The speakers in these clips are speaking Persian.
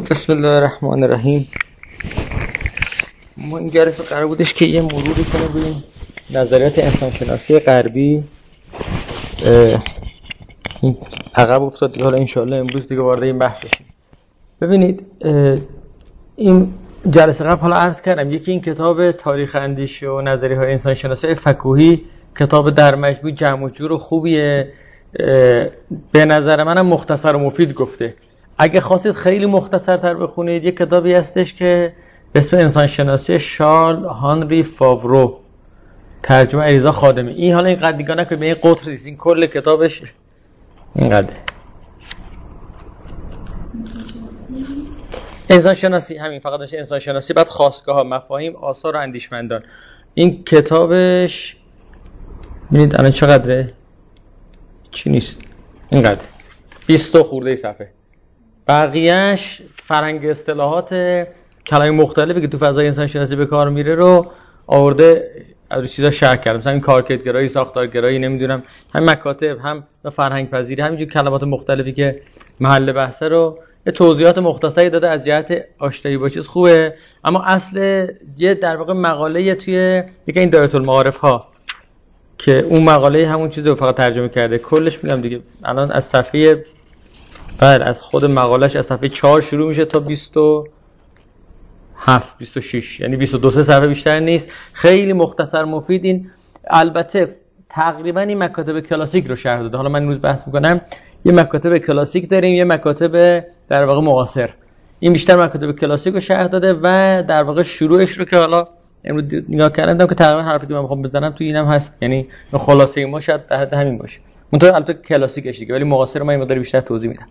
بسم الله الرحمن الرحیم. ما این جلسه قرار بودش که یه مروری کنیم روی نظریات انسانشناسی غربی. این عقب افتاد دیگه، حالا انشالله امروز دیگه وارد این بحث بشیم. ببینید این جلسه قبل حالا عرض کردم یکی این کتاب تاریخ اندیشه و نظریه‌های انسانشناسی فکوهی کتاب در مجموع جمع و جور خوبیه، به نظر منم مختصر و مفید گفته. اگه خواستید خیلی مختصرتر بخونید یک کتابی هستش که به اسم انسانشناسی شارل هانری فاورو، ترجمه علیرضا خادمی. این حالا اینقدر دیگه نکنید، به این قطر نیست، این کل کتابش اینقدر. انسانشناسی همین، فقط داشته انسانشناسی، بعد خاستگاه ها، مفاهیم، آثار و اندیشمندان. این کتابش ببینید الان چقدره؟ چی نیست، اینقدر 20 خورده صفحه. بقیهش فرهنگ اصطلاحات کلمات مختلفی که تو فضای انسانشناسی به کار میره رو آورده از چیزا شرح کرده، مثلا این کارکردگرایی، ساختارگرایی، نمیدونم هم مکاتب، هم فرهنگ پذیری، همینجور کلمات مختلفی که محل بحثه رو یه توضیحات مختصری داده از جهت آشنایی با چیز خوبه. اما اصل یه در واقع مقاله توی یکی این دایره المعارف ها که اون مقاله همون چیزو فقط ترجمه کرده. کلش میگم دیگه الان از صفحه از خود مقالهش از صفحه 4 شروع میشه تا 27 26، یعنی 22 صفحه بیشتر نیست. خیلی مختصر مفید. این البته تقریبا این مکاتب کلاسیک رو شرح داده. حالا من امروز بحث میکنم یه مکاتب کلاسیک داریم، یه مکاتب در واقع معاصر. این بیشتر مکاتب کلاسیک رو شرح داده و در واقع شروعش رو که حالا امروز نگاه کردم که تقریبا حرفی که من میخوام بزنم تو اینم هست، یعنی خلاصه ما شاید در حد همین باشه. منتها البته کلاسیکش دیگه، ولی معاصر ما این مقدار بیشتر توضیح میدم.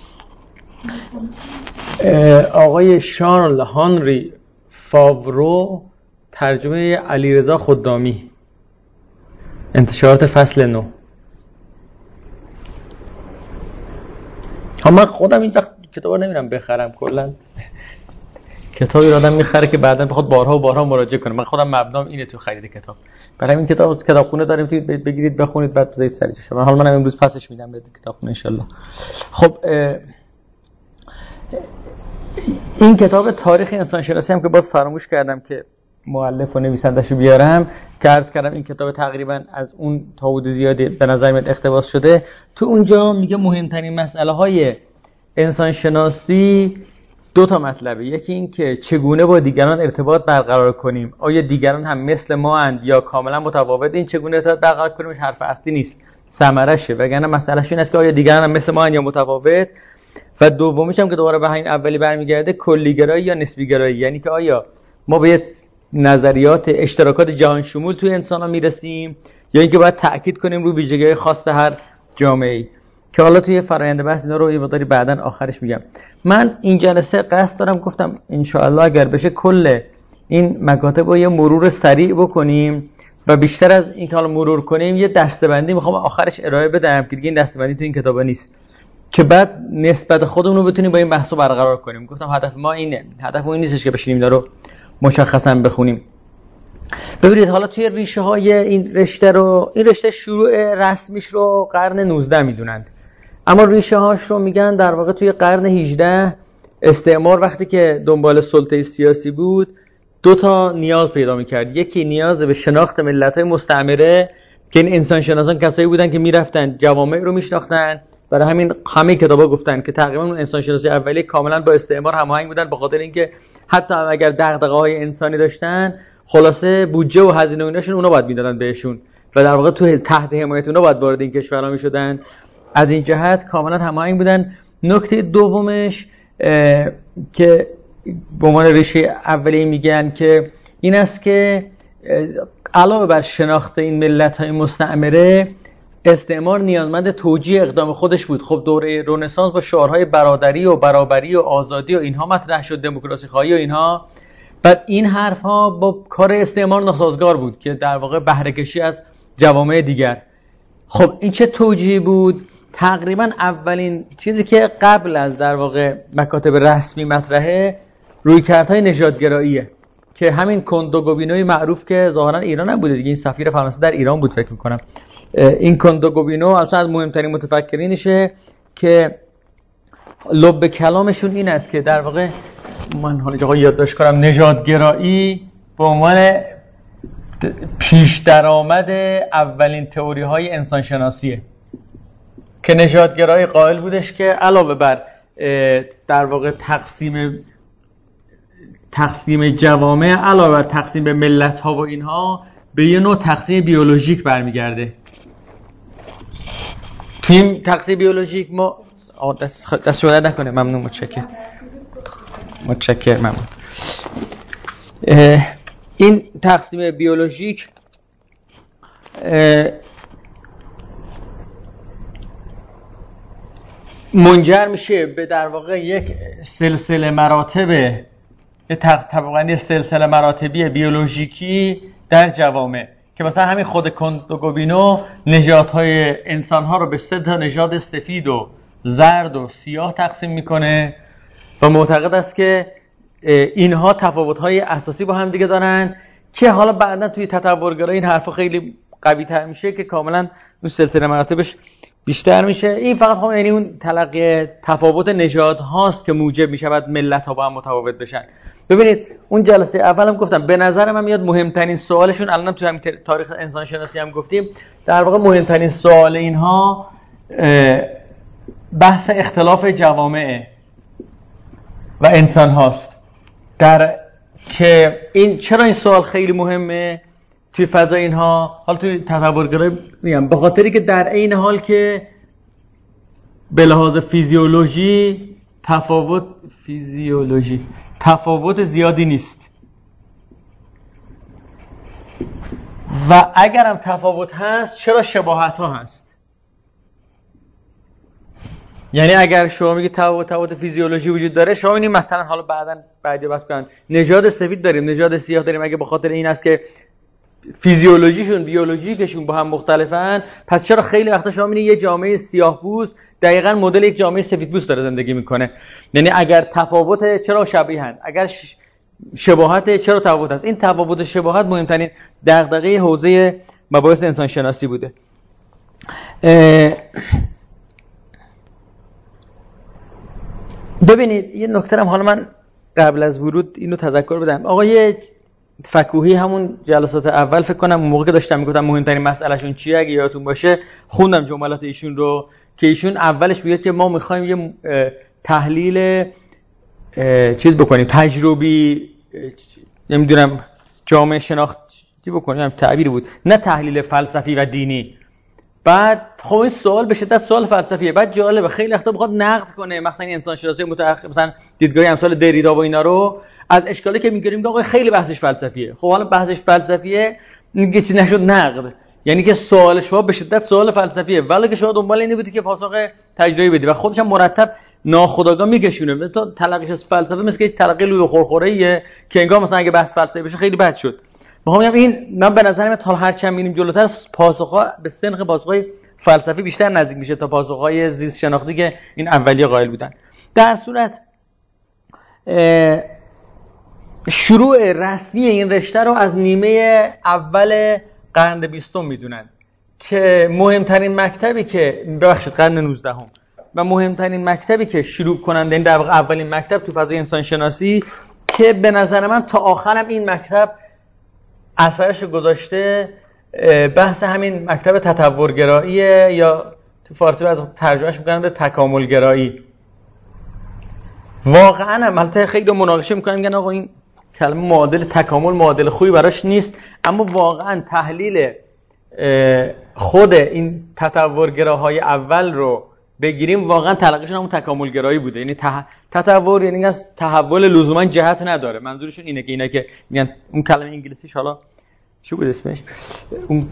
آقای شارل هانری فاورو، ترجمه علیرضا خدامی، انتشارات فصل 9. من خودم این وقت کتابا نمیرم بخرم، کلا کتابی رو آدم میخره که بعداً بخواد بارها و بارها مراجعه کنه. من خودم مبنام اینه تو خرید کتاب. برای این کتابخونه داریم، میتونید بگیرید بخونید بعد بذارید سریع شما. حالا منم امروز پسش میدم به کتابخونه ان شاءالله. خب این کتاب تاریخ انسانشناسی هم که باز فراموش کردم که مؤلف و نویسنده‌شو بیارم، که عرض کردم این کتاب تقریبا از اون تا حدود زیادی به نظر میاد اقتباس شده. تو اونجا میگه مهمترین مسئله‌های انسانشناسی دو تا مطلبه. یکی این که چگونه با دیگران ارتباط برقرار کنیم، آیا دیگران هم مثل ما اند یا کاملا متفاوت. این چگونه ارتباط برقرار کنیمش حرف اصلی نیست، ثمرشه. وگرنه مسئلهش این است که آیا دیگران هم مثل ما اند یا متفاوت. و دومیش هم که دوباره به همین اولی برمیگرده، کلی‌گرایی یا نسبی‌گرایی، یعنی که آیا ما به نظریات اشتراکات جهان شمول توی انسان‌ها میرسیم یا اینکه باید تأکید کنیم روی ویژگی‌های خاص هر جامعه‌ای، که حالا توی فرآیند بحث اینا رو یه مقداری بعداً آخرش میگم. من این جلسه قصد دارم، گفتم ان شاءالله اگر بشه کل این مکاتب رو یه مرور سریع بکنیم و بیشتر از این که حالا مرور کنیم یه دسته‌بندی میخوام آخرش ارائه بدم که دیگه این دسته‌بندی تو این کتابا نیست، که بعد نسبت خودمون رو بتونیم با این بحثو برقرار کنیم. گفتم هدف ما اینه، هدف این نیستش که بشینیم اینا رو مشخصا بخونیم. ببینید حالا توی ریشه های این رشته شروع رسمیش رو قرن 19 میدونند، اما ریشه هاش رو میگن در واقع توی قرن 18 استعمار وقتی که دنبال سلطه سیاسی بود دو تا نیاز پیدا میکرد. یکی نیاز به شناخت ملت‌های مستعمره که این انسان شناسان کسایی بودن که میرفتن جوامع رو میشناختن. برای همین همه کتابا گفتن که تقریبا اون انسان شناسی اولیه کاملا با استعمار هماهنگ بودن، به خاطر اینکه حتی اگر دغدغه‌های انسانی داشتن خلاصه بودجه و هزینه و ایناشون اونا باید میدادن بهشون و در واقع تو تحت حمایت اونا باید وارد این کشورها میشدن. از این جهت کاملا هماهنگ بودن. نکته دومش که به عنوان ریشه اولیه میگن که این است که علاوه بر شناخت این ملت‌های مستعمره، استعمار نیازمند توجیه اقدام خودش بود. خب دوره رنسانس با شعارهای برادری و برابری و آزادی و اینها مطرح شد، دموکراسی خواهی و اینها. بعد این حرفها با کار استعمار ناسازگار بود که در واقع بهره کشی از جوامع دیگر. خب این چه توجیهی بود؟ تقریبا اولین چیزی که قبل از در واقع مکاتب رسمی مطرحه رویکردهای نژادگراییه که همین کندوگوبینوی معروف که ظاهرا ایران هم بوده دیگه، این سفیر فرانسه در ایران بود فکر می‌کنم. این کندوگوبینو اصلا از مهمترین متفکرینشه که لب کلامشون این است که در واقع من حالا یادداشت کنم نژادگرایی به عنوان پیش درآمد اولین تئوری های انسان شناسیه که نژادگرایی قائل بودش که علاوه بر در واقع تقسیم جوامع، علاوه بر تقسیم به ملت ها و اینها، به یه نوع تقسیم بیولوژیک برمیگرده. تیم تقسیم بیولوژیک ما دست شده نکنه. ممنون، متشکرم ممنون. این تقسیم بیولوژیک منجر میشه به در واقع یک سلسله مراتب طبقاً سلسله مراتبی بیولوژیکی در جوامع که مثلا همین خود کندوگوبینو نژادهای انسانها رو به 3 تا نژاد سفید و زرد و سیاه تقسیم میکنه و معتقد است که اینها تفاوت‌های اساسی با هم دیگه دارن که حالا بعداً توی تطورگرایی این حرفا خیلی قوی‌تر میشه که کاملاً اون سلسله مراتبش بیشتر میشه. این فقط هم یعنی اون تلقی تفاوت نژادهاست که موجب میشود ملت‌ها با هم متفاوت بشن. ببینید اون جلسه اولم گفتم به نظر من میاد مهمترین سوالشون، الانم توی همین تاریخ انسان شناسی هم گفتیم، در واقع مهمترین سوال اینها بحث اختلاف جوامع و انسان هاست. که این چرا این سوال خیلی مهمه توی فضای اینها؟ حالا توی تطورگرایی میگم به خاطری که در عین حال که به لحاظ فیزیولوژی تفاوت زیادی نیست و اگرم تفاوت هست چرا شباهت ها هست. یعنی اگر شما میگید تفاوت فیزیولوژی وجود داره، شما میگید مثلا حالا بعدی بحث کنن نژاد سفید داریم، نژاد سیاه داریم، اگه به خاطر این است که فیزیولوژیشون بیولوژیکشون با هم مختلفن، پس چرا خیلی وقتا شما میبینید یه جامعه سیاه‌پوست دقیقاً مدل یک جامعه سفیدپوست داره زندگی میکنه؟ یعنی اگر تفاوت چرا شبیهن، اگر شباهت چرا تفاوت هست؟ این تفاوت شباهت مهمترین دغدغه حوزه مباحث انسان شناسی بوده. ببینید یه نکته هم حالا من قبل از ورود اینو تذکر بدم. آقای فکوهی همون جلسات اول فکر کنم اون موقع که داشتم میگفتم مهمترین مسئلهشون چیه، اگه یادتون باشه خوندم جملات ایشون رو که ایشون اولش میگه که ما میخوایم یه تحلیل چیز بکنیم، تجربی، نمیدونم جامعه شناختی بکنیم، هم تعبیر بود، نه تحلیل فلسفی و دینی. بعد خب این سوال به شدت سوال فلسفیه. بعد جالبه خیلی وقتا بخواد نقد کنه مثلا انسان شناسی متأخر، مثلا دیدگاه امثال دریدا و اینا رو، از اشکالی که میگیریم که آقا خیلی بحثش فلسفیه. خب حالا بحثش فلسفیه میگه چی نشد نقد، یعنی که سوال شما به شدت سوال فلسفیه، ولی که شما دنبال اینی بودی که پاسخ تجربی بدی و خودش هم مرتب ناخودآگاه میکشونه تو تلقیش از فلسفه، مثل که تلقی لوله خورخوره‌ایه که انگار مثلا اگه بحث فلسفی بشه خیلی بد شد. میخوام بگم این من به نظر من تا هر چند میریم جلوتر پاسخ‌ها به سنخ پاسخ‌های فلسفی بیشتر نزدیک میشه تا پاسخ‌های زیست شناختی که این اولیه قائل بودن. در صورت شروع رسمی این رشته رو از نیمه اول قرن 20 میدونن که مهمترین مکتبی که ببخشید قرن 19 و مهمترین مکتبی که شروع کننده این در واقع اولین مکتب تو فضای انسان شناسی که به نظر من تا آخرم این مکتب اثرش گذاشته، بحث همین مکتب تطورگراییه یا تو فارسی بعد ترجمهش میکنن به تکاملگرایی. واقعا هم البته خیلی مناقشه میکنن میگن آقا این کلمه معادل تکامل معادل خوبی براش نیست، اما واقعا تحلیل خود این تطورگراهای اول رو بگیریم واقعا تلقیشون همون تکاملگرایی بوده. یعنی تطور یعنی از تحول لزوما جهت نداره، منظورشون اینه که اینا که میگن اون کلمه انگلیسیش حالا چی بود اسمش، اون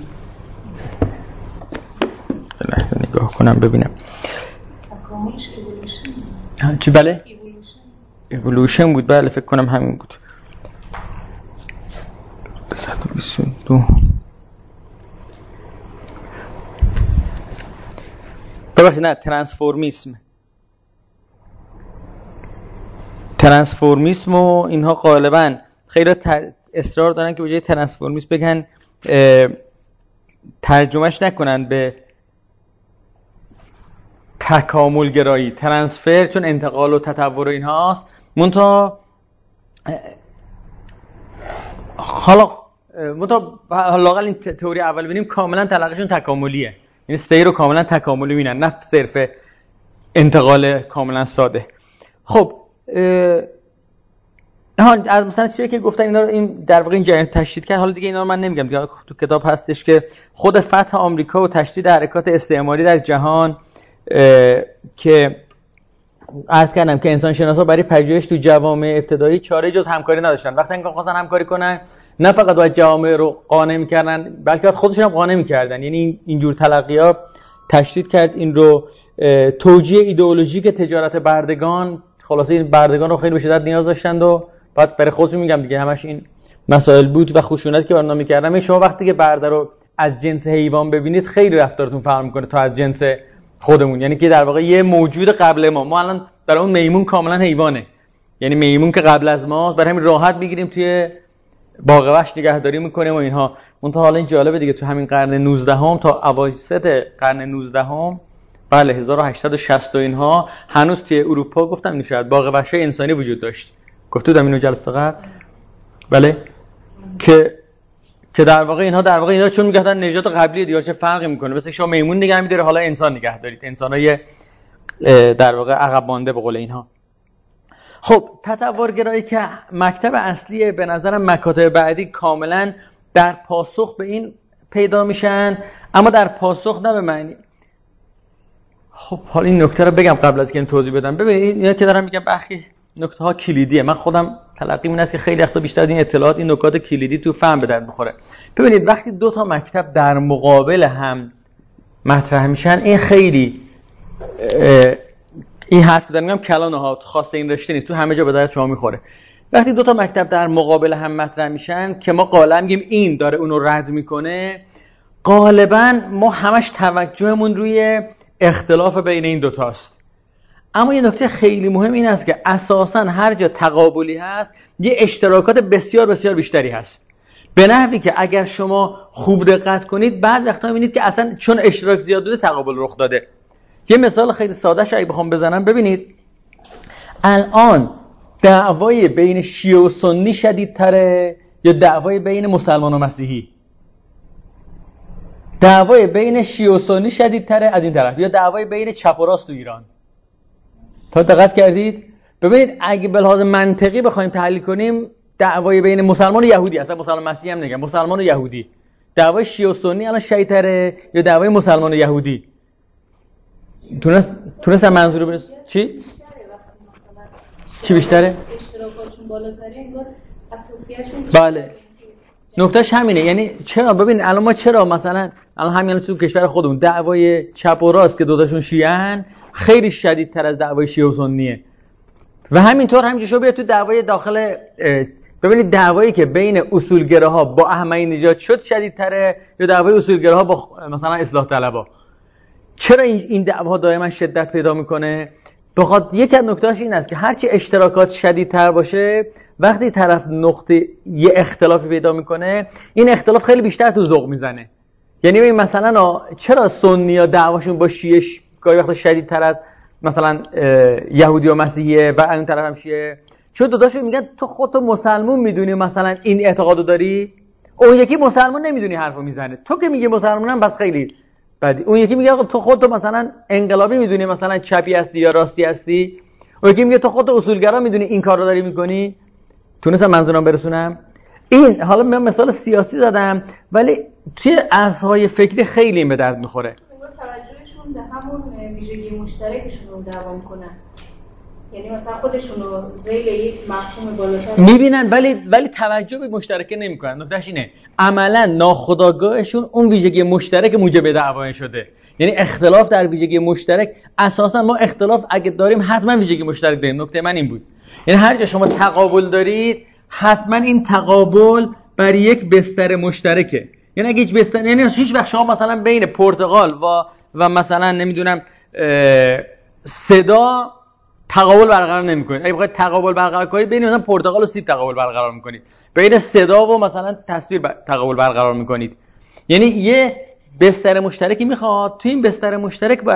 لحظه نگاه کنم ببینم تکاملش ایولوشن چی؟ بله ایولوشن بود، بله فکر کنم همین بود. 122 ببخشید نه ترانسفورمیسم و اینها غالبا خیلی اصرار دارن که به جای ترانسفورمیسم بگن ترجمهش نکنن به تکامل گرایی، ترانسفر، چون انتقال و تطور و اینهاست. منتها حالا لااقل این تئوری اول ببینیم کاملا تلقیشون تکاملیه، یعنی سیر رو کاملا تکاملی میبینن، نه صرف انتقال کاملا ساده. خب از مثلا چیزی که گفتن اینا رو این در واقع این جریان تشدید کرد. حالا دیگه اینا رو من نمیگم دیگه، تو کتاب هستش که خود فتح آمریکا و تشدید حرکات استعماری در جهان که عرض کردم که انسان شناسا برای پژوهش تو جوامع ابتدایی چاره جز همکاری نداشتن. وقتی اینکه خواستن همکاری کنن نه فقط باید جوامع رو قانع می‌کردن بلکه خودشون هم قانع می‌کردن. یعنی اینجور تلقی‌ها تشدید کرد این رو. توجیه ایدئولوژیک تجارت بردگان، خلاصه این بردگان رو خیلی به شدت نیاز داشتند و بعد برای خودشون میگم دیگه همش این مسائل بود و خشونت که برنامه می‌کردن. شما وقتی که برده رو از جنس حیوان ببینید خیلی رفتارتون فرق می‌کنه تا از جنس خودمون، یعنی که در واقع یه موجود قبل ما الان برای اون میمون کاملا حیوانه، یعنی میمون که قبل از ما، برای همین راحت میگیریم توی باغ وحش نگهداری میکنیم و اینها. منتها حالا این جالبه دیگه، تو همین قرن 19 هم تا اواسط قرن 19 هم بله 1860 و اینها هنوز توی اروپا گفتم اینو شاید باغ وحش انسانی وجود داشت. گفتم اینو جلسه قبل بله که در واقع اینها چون میگفتن نژاد قبلی دیگه چه فرقی میکنه، مثلا شما میمون نگه می‌داره حالا انسان نگه دارید، انسانای در واقع عقب مانده به قول اینها. خب تطورگرایی که مکتب اصلی به نظرم مکاتب بعدی کاملا در پاسخ به این پیدا میشن، اما در پاسخ نه به معنی. خب حالا این نکته رو بگم قبل از که این توضیح بدم. ببینید اینا که دارم میگم بخی نکته ها کلیدیه، من خودم تلقیم این است که خیلی وقتا بیشتر این اطلاعات این نکات کلیدی تو فهم به درد بخوره. ببینید وقتی دو تا مکتب در مقابل هم مطرح میشن این خیلی این حرف که دارم میگم کلانه ها خاصه این رشته نیست، تو همه جا به درد شما میخوره. وقتی دو تا مکتب در مقابل هم مطرح میشن که ما غالبا میگیم این داره اونو رد میکنه، غالبا ما همش توجهمون روی اختلاف بین این دوتاست. اما یه نکته خیلی مهم این است که اساساً هر جا تقابلی هست یه اشتراکات بسیار بسیار بیشتری هست، به نحوی که اگر شما خوب دقت کنید بعضی وقتا میبینید که اصلا چون اشتراک زیاد بوده تقابل رخ داده. یه مثال خیلی ساده شاید بخوام بزنم، ببینید الان دعوای بین شیعه و سنی شدیدتره یا دعوای بین مسلمان و مسیحی؟ دعوای بین شیعه و سنی شدیدتره از این طرف یا دعوای بین چپ و راست تو ایران؟ تا دقت کردید؟ ببینید اگه به لحاظ منطقی بخوایم تحلیل کنیم دعوای بین مسلمان و یهودی، اصلا مسلمان مسیحی هم نگم، مسلمان و یهودی، دعوای شیعه و سنی الان شدیدتره یا دعوای مسلمان و یهودی؟ تونست منظور رو برس چی بیشتره؟ اشتراکاتشون بالاتره انگار اساسیتشون. بله نکتهش همینه. یعنی چرا ببین الان ما چرا مثلا الان همین تو کشور خودمون دعوای چپ و راست که دوتاشون شیعه‌ان خیلی شدیدتر از دعوای شیعه و سنیه و همینطور همیشه شو بیاد تو دعوای داخل ببینید دعوایی که بین اصولگراها با احمدی نژاد شد شدیدتره یا دعوای اصولگراها با مثلا اصلاح طلبها؟ چرا این دعواها دائما شدت پیدا میکنه؟ بخاطر یکی از نکته‌اش این است که هرچی اشتراکات شدیدتر باشه وقتی طرف نقطه یه اختلافی پیدا میکنه این اختلاف خیلی بیشتر تو ذوق میزنه. یعنی ببین مثلا چرا سنی‌ها دعواشون با شیعه گاهی وقتا شدیدتر از مثلا یهودی و مسیحیه و اون طرف هم شیعه؟ چون دوتاشون میگن تو خودت مسلمون میدونی مثلا این اعتقادو داری، اون یکی مسلمون نمیدونی حرفو میزنه. تو که میگی مسلمونم بس خیلی بدی. اون یکی میگه تو خودت مثلا انقلابی میدونی مثلا چپی هستی یا راستی هستی، اون یکی میگه تو خودت اصولگرا میدونی این کارو داری میکنی. تونستم منظورم برسونم؟ این حالا من مثال سیاسی زدم ولی توی عرصه‌های فکری خیلی به درد میخوره. توجهشون به همون ویژگی مشترکشون رو دعوا میکنن، یعنی مثلا خودشون رو ذیل یک مفهوم بالاتر میبینن ولی توجه به مشترکه نمیکنن. نکتهش اینه عملا ناخودآگاهشون اون ویژگی مشترک موجب دعوا شده. یعنی اختلاف در ویژگی مشترک، اساسا ما اختلاف اگه داریم حتما ویژگی مشترک داریم. نکته من این بود، یعنی هر جا شما تقابل دارید حتما این تقابل بر یک بستر مشترکه. یعنی اگه هیچ بستر، یعنی هیچ وقت شما مثلا بین پرتغال و مثلا نمیدونم صدا تقابل برقرار نمی‌کنید. اگه بخواید تقابل برقرار کنید بین مثلا پرتغال و سیب تقابل برقرار می‌کنید، بین صدا و مثلا تصویر تقابل برقرار می‌کنید. یعنی یه بستر مشترکی میخواد، تو این بستر مشترک باید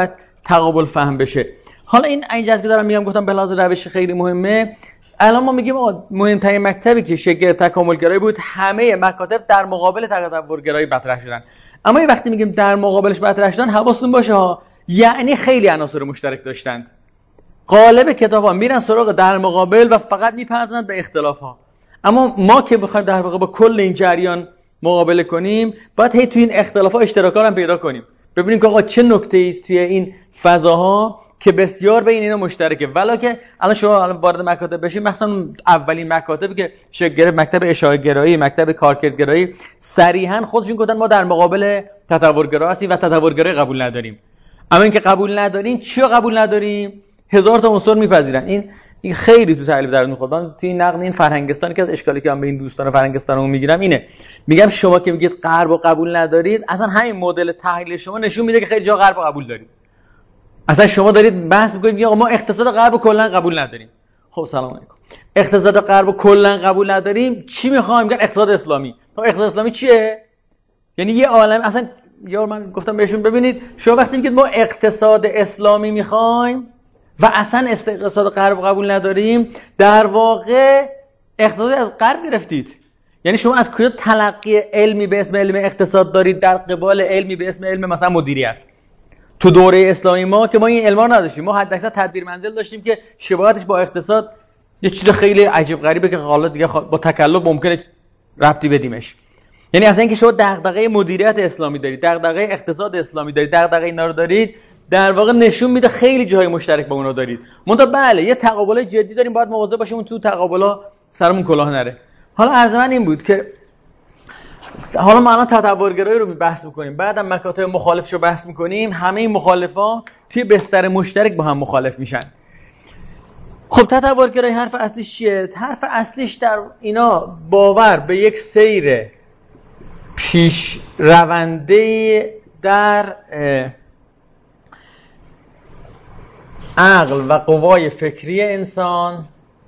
تقابل فهم بشه. حالا این اینجاست که دارم میگم، گفتم به لحاظ روش خیلی مهمه. الان ما میگیم مهمترین مکتبی که شکل تکاملگرایی بود، همه مکاتب در مقابل تکاملگرایی مطرح شدن. اما وقتی میگیم در مقابلش مطرح شدن، حواستون باشه ها، یعنی خیلی عناصر مشترک داشتند. قالب کتاب‌ها میرن سراغ در مقابل و فقط میپردازن به اختلاف‌ها. اما ما که بخوایم در واقع با کل این جریان مقابله کنیم، باید هی توی این اختلاف‌ها اشتراکات هم پیدا کنیم، ببینیم که آقا چه نکته‌ای است توی این فضاها که بسیار بین اینا مشترکه. ولی که الان شما الان وارد مکاتب بشین، مثلا اولین مکاتبی که شکل گرفت، مکتب اشاعه گرایی، مکتب کارکردگرایی، صریحا خودشون گفتن ما در مقابل تطورگرا هستیم و تطورگرایی قبول نداریم. اما اینکه قبول نداریم، چی رو قبول نداریم؟ هزار تا عنصر میپذیرن. این خیلی تو تعلیف درون خودم، تو این نقد این فرهنگستان که از اشکالی که من به این دوستان فرهنگستانمون میگیرم اینه، میگم شما که میگید غرب رو قبول ندارید، اصلا همین مدل تحلیل شما نشون میده که خیلی جا غرب رو قبول دارید. اصلا شما دارید بحث میکنید میگید ما اقتصاد غرب رو کلا قبول نداریم. خب سلام علیکم، اقتصاد غرب رو کلا قبول نداریم، چی میخوام؟ میگن اقتصاد اسلامی. خب اقتصاد اسلامی چیه؟ یعنی یه عالم اصلا. یا من گفتم بهشون ببینید، شما وقتی میگید ما اقتصاد اسلامی میخوایم و اصلا اقتصاد غرب قبول نداریم، در واقع اقتصاد از غرب گرفتید. یعنی شما از کجا تلقی علمی به اسم علم اقتصاد دارید در قبال علمی به اسم علم مثلا مدیریت؟ تو دوره اسلامی ما که ما این علما نداشتیم، ما حداکثر تدبیر منزل داشتیم که شباهتش با اقتصاد یه چیز خیلی عجیب غریبه که حالا دیگه با تکلف ممکنه ربطی بدیمش. یعنی اصلا اینکه شما دغدغه مدیریت اسلامی دارید، دغدغه اقتصاد اسلامی دارید، دغدغه اینا رو دارید، در واقع نشون میده خیلی جای مشترک با اونا دارید. منتها بله یه تقابل جدی داریم، باید مواظب باشیم اون تو تقابلا سرمون کلاه نره. حالا عرض من این بود که حالا ما الان تطورگرایی رو بحث می‌کنیم، بعدم مکاتب مخالفش رو بحث می‌کنیم. همه این مخالفا توی بستر مشترک با هم مخالف میشن. خب تطورگرایی حرف اصلیش چیه؟ حرف اصلیش در اینا باور به یک سیر پیش رونده در عقل و قوای فکری انسان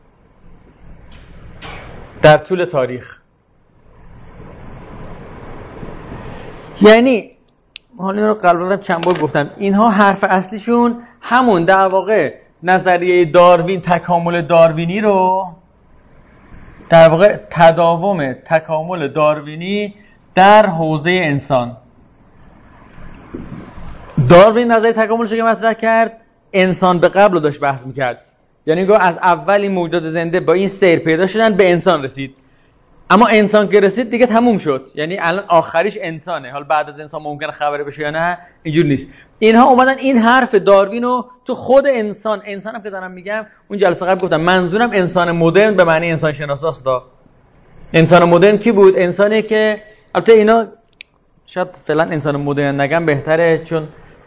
در طول تاریخ. یعنی حالا این رو قبلا چند بار گفتم، اینها حرف اصلیشون همون در واقع نظریه داروین، تکامل داروینی رو، در واقع تداوم تکامل داروینی در حوزه انسان. داروین نظریه تکاملش که مطرح کرد، انسان به قبل رو داشت بحث میکرد. یعنی گفت از اولی موجودات زنده با این سیر پیدا شدن به انسان رسید. اما انسان که رسید دیگه تموم شد، یعنی الان آخریش انسانه. حالا بعد از انسان ممکنه خبری بشه یا نه، اینجور نیست. اینها اومدن این حرف داروین رو تو خود انسانم که دارم میگم، اون جلسه قبل گفتم منظورم انسان مدرن به معنی انسان شناساست. انسان مدرن کی بود؟ انسانی که البته اینا شاید فعلا انسان مدرن نگم بهتره، چون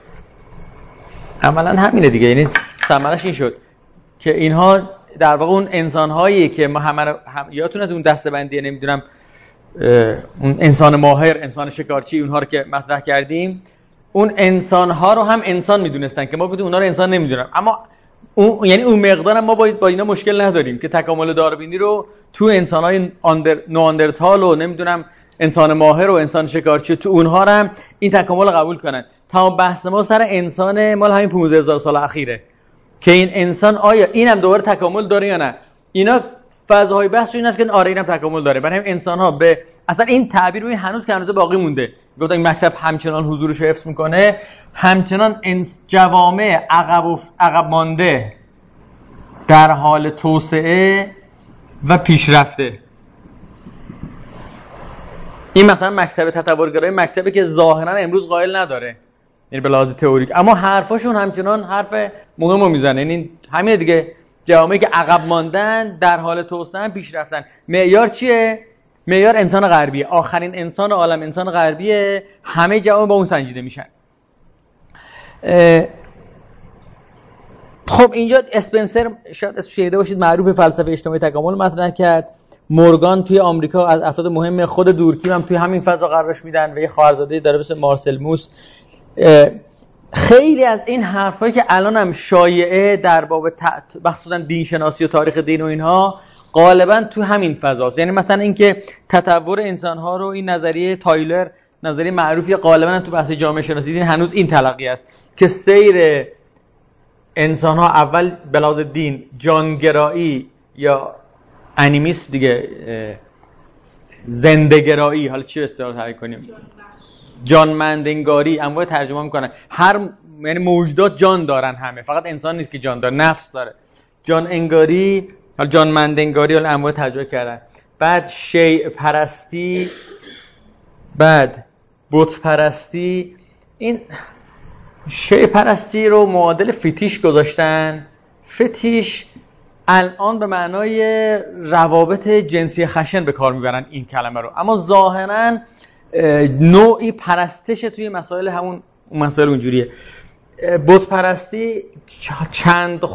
عملا همینه دیگه. یعنی ثمرش این شد که اینها در واقع اون انسان‌هایی که ما هم یادتونه اون دسته‌بندی نمیدونم اون انسان ماهر، انسان شکارچی، اونها رو که مطرح کردیم، اون انسان‌ها رو هم انسان میدونستن که ما گفتیم اونها رو انسان نمیدونن. اما اون یعنی اون مقدار هم ما با اینا مشکل نداریم که تکامل داروینی رو تو انسان‌های نواندرتال و نمیدونم انسان ماهر و انسان شکارچی، تو اونها هم این تکامل قبول کنن. تمام بحث ما سر انسان مال همین 15000 سال اخیره که این انسان آیا اینم دوباره تکامل داره یا نه. اینا فضاهای بحث این است که آره اینم تکامل داره. برای همین انسان‌ها به اصلا این تعبیر روی هنوز که هنوز باقی مونده. گفتم این مکتب همچنان حضورش رو حفظ میکنه، همچنان جوامع عقب مانده در حال توسعه و پیشرفته. این مثلا مکتب تطورگرایی مکتبی که ظاهرا امروز قائل نداره، یعنی به لحاظ تئوریک، اما حرفاشون همچنان حرف مهمو میزنه. یعنی همین دیگه، جوامعی که عقب ماندن در حال توسعه پیشرفتن. معیار چیه؟ معیار انسان غربیه، آخرین انسان عالم انسان غربیه، همه جوامع با اون سنجیده میشن. خب اینجا اسپنسر شاید شنیده باشید، معروف فلسفه اجتماعی تکامل مطرح کرد. مورگان توی آمریکا از افراد مهم، خود دورکیم هم توی همین فضا قرارش میدن و یه خواهرزاده داره مثل مارسل موس. خیلی از این حرفایی که الان هم شایعه در باب مخصوصا دین شناسی و تاریخ دین و اینها غالبا تو همین فضاست. یعنی مثلا اینکه تطور انسان‌ها رو این نظریه تایلر، نظریه معروفی غالبا تو بحث جامعه شناسی دین هنوز این تلقی است که سیر انسان ها اول به لحاظ دین جانگرایی یا انیمیسم دیگه، زنده‌گرایی، حالا چی اصطلاح تعریف کنیم، جانمندانگاری، انواع ترجمه میکنن. یعنی موجودات جان دارن همه، فقط انسان نیست که جان داره، نفس داره. جان انگاری، حالا جانمندانگاری، حالا انواع ترجمه کردن. بعد شیء پرستی، بعد بت پرستی. این شیء پرستی رو معادل فتیش گذاشتن. فتیش الان به معنای روابط جنسی خشن به کار میبرن این کلمه رو، اما ظاهراً نوعی پرستش توی مسائل همون مسائل اونجوریه. بت پرستی چند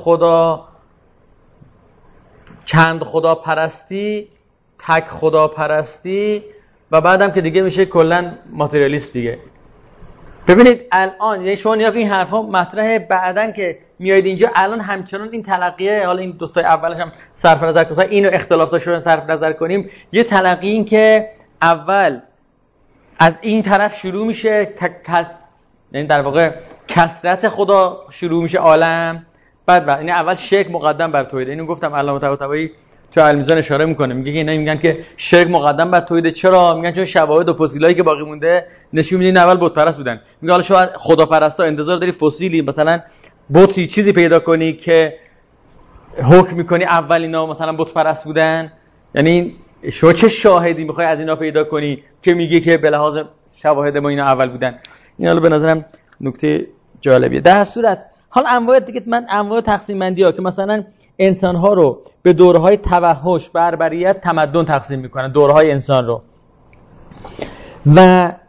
خدا پرستی، تک خدا پرستی و بعدم که دیگه میشه کلا ماتریالیست دیگه. ببینید الان یعنی شما نیا که این حرفا مطرحه، بعدن که میایید اینجا الان همچنان این تلقیه، حالا این دوستای اولش هم صرف نظر کنیم، اینو اختلاف داشتن صرف نظر کنیم، یه تلقی این که اول از این طرف شروع میشه، یعنی در واقع کثرت خدا شروع میشه عالم، بعد یعنی اول شرک مقدم بر توحید. اینو گفتم علامه طباطبایی تو المیزان اشاره میکنه، میگه که اینا میگن که شرک مقدم بر توحید. چرا؟ میگن چون شواهد و فسیلایی که باقی مونده نشون میده این اول بت پرست بودن. میگه حالا شما خداپرستا انتظار داری فسیلی مثلا بتی چیزی پیدا کنی که حکم میکنی اول اینا مثلا بت پرست بودن؟ یعنی شما چه شاهدی میخوای از اینا پیدا کنی که میگی که به لحاظ شواهد ما اینا اول بودن؟ این حالا به نظرم نکته جالبیه. در صورت حالا انواع دیگه، من انواع تقسیم بندی ها که مثلا انسان ها رو به دورهای توحش، بربریت، تمدن تقسیم میکنن، دورهای انسان رو. و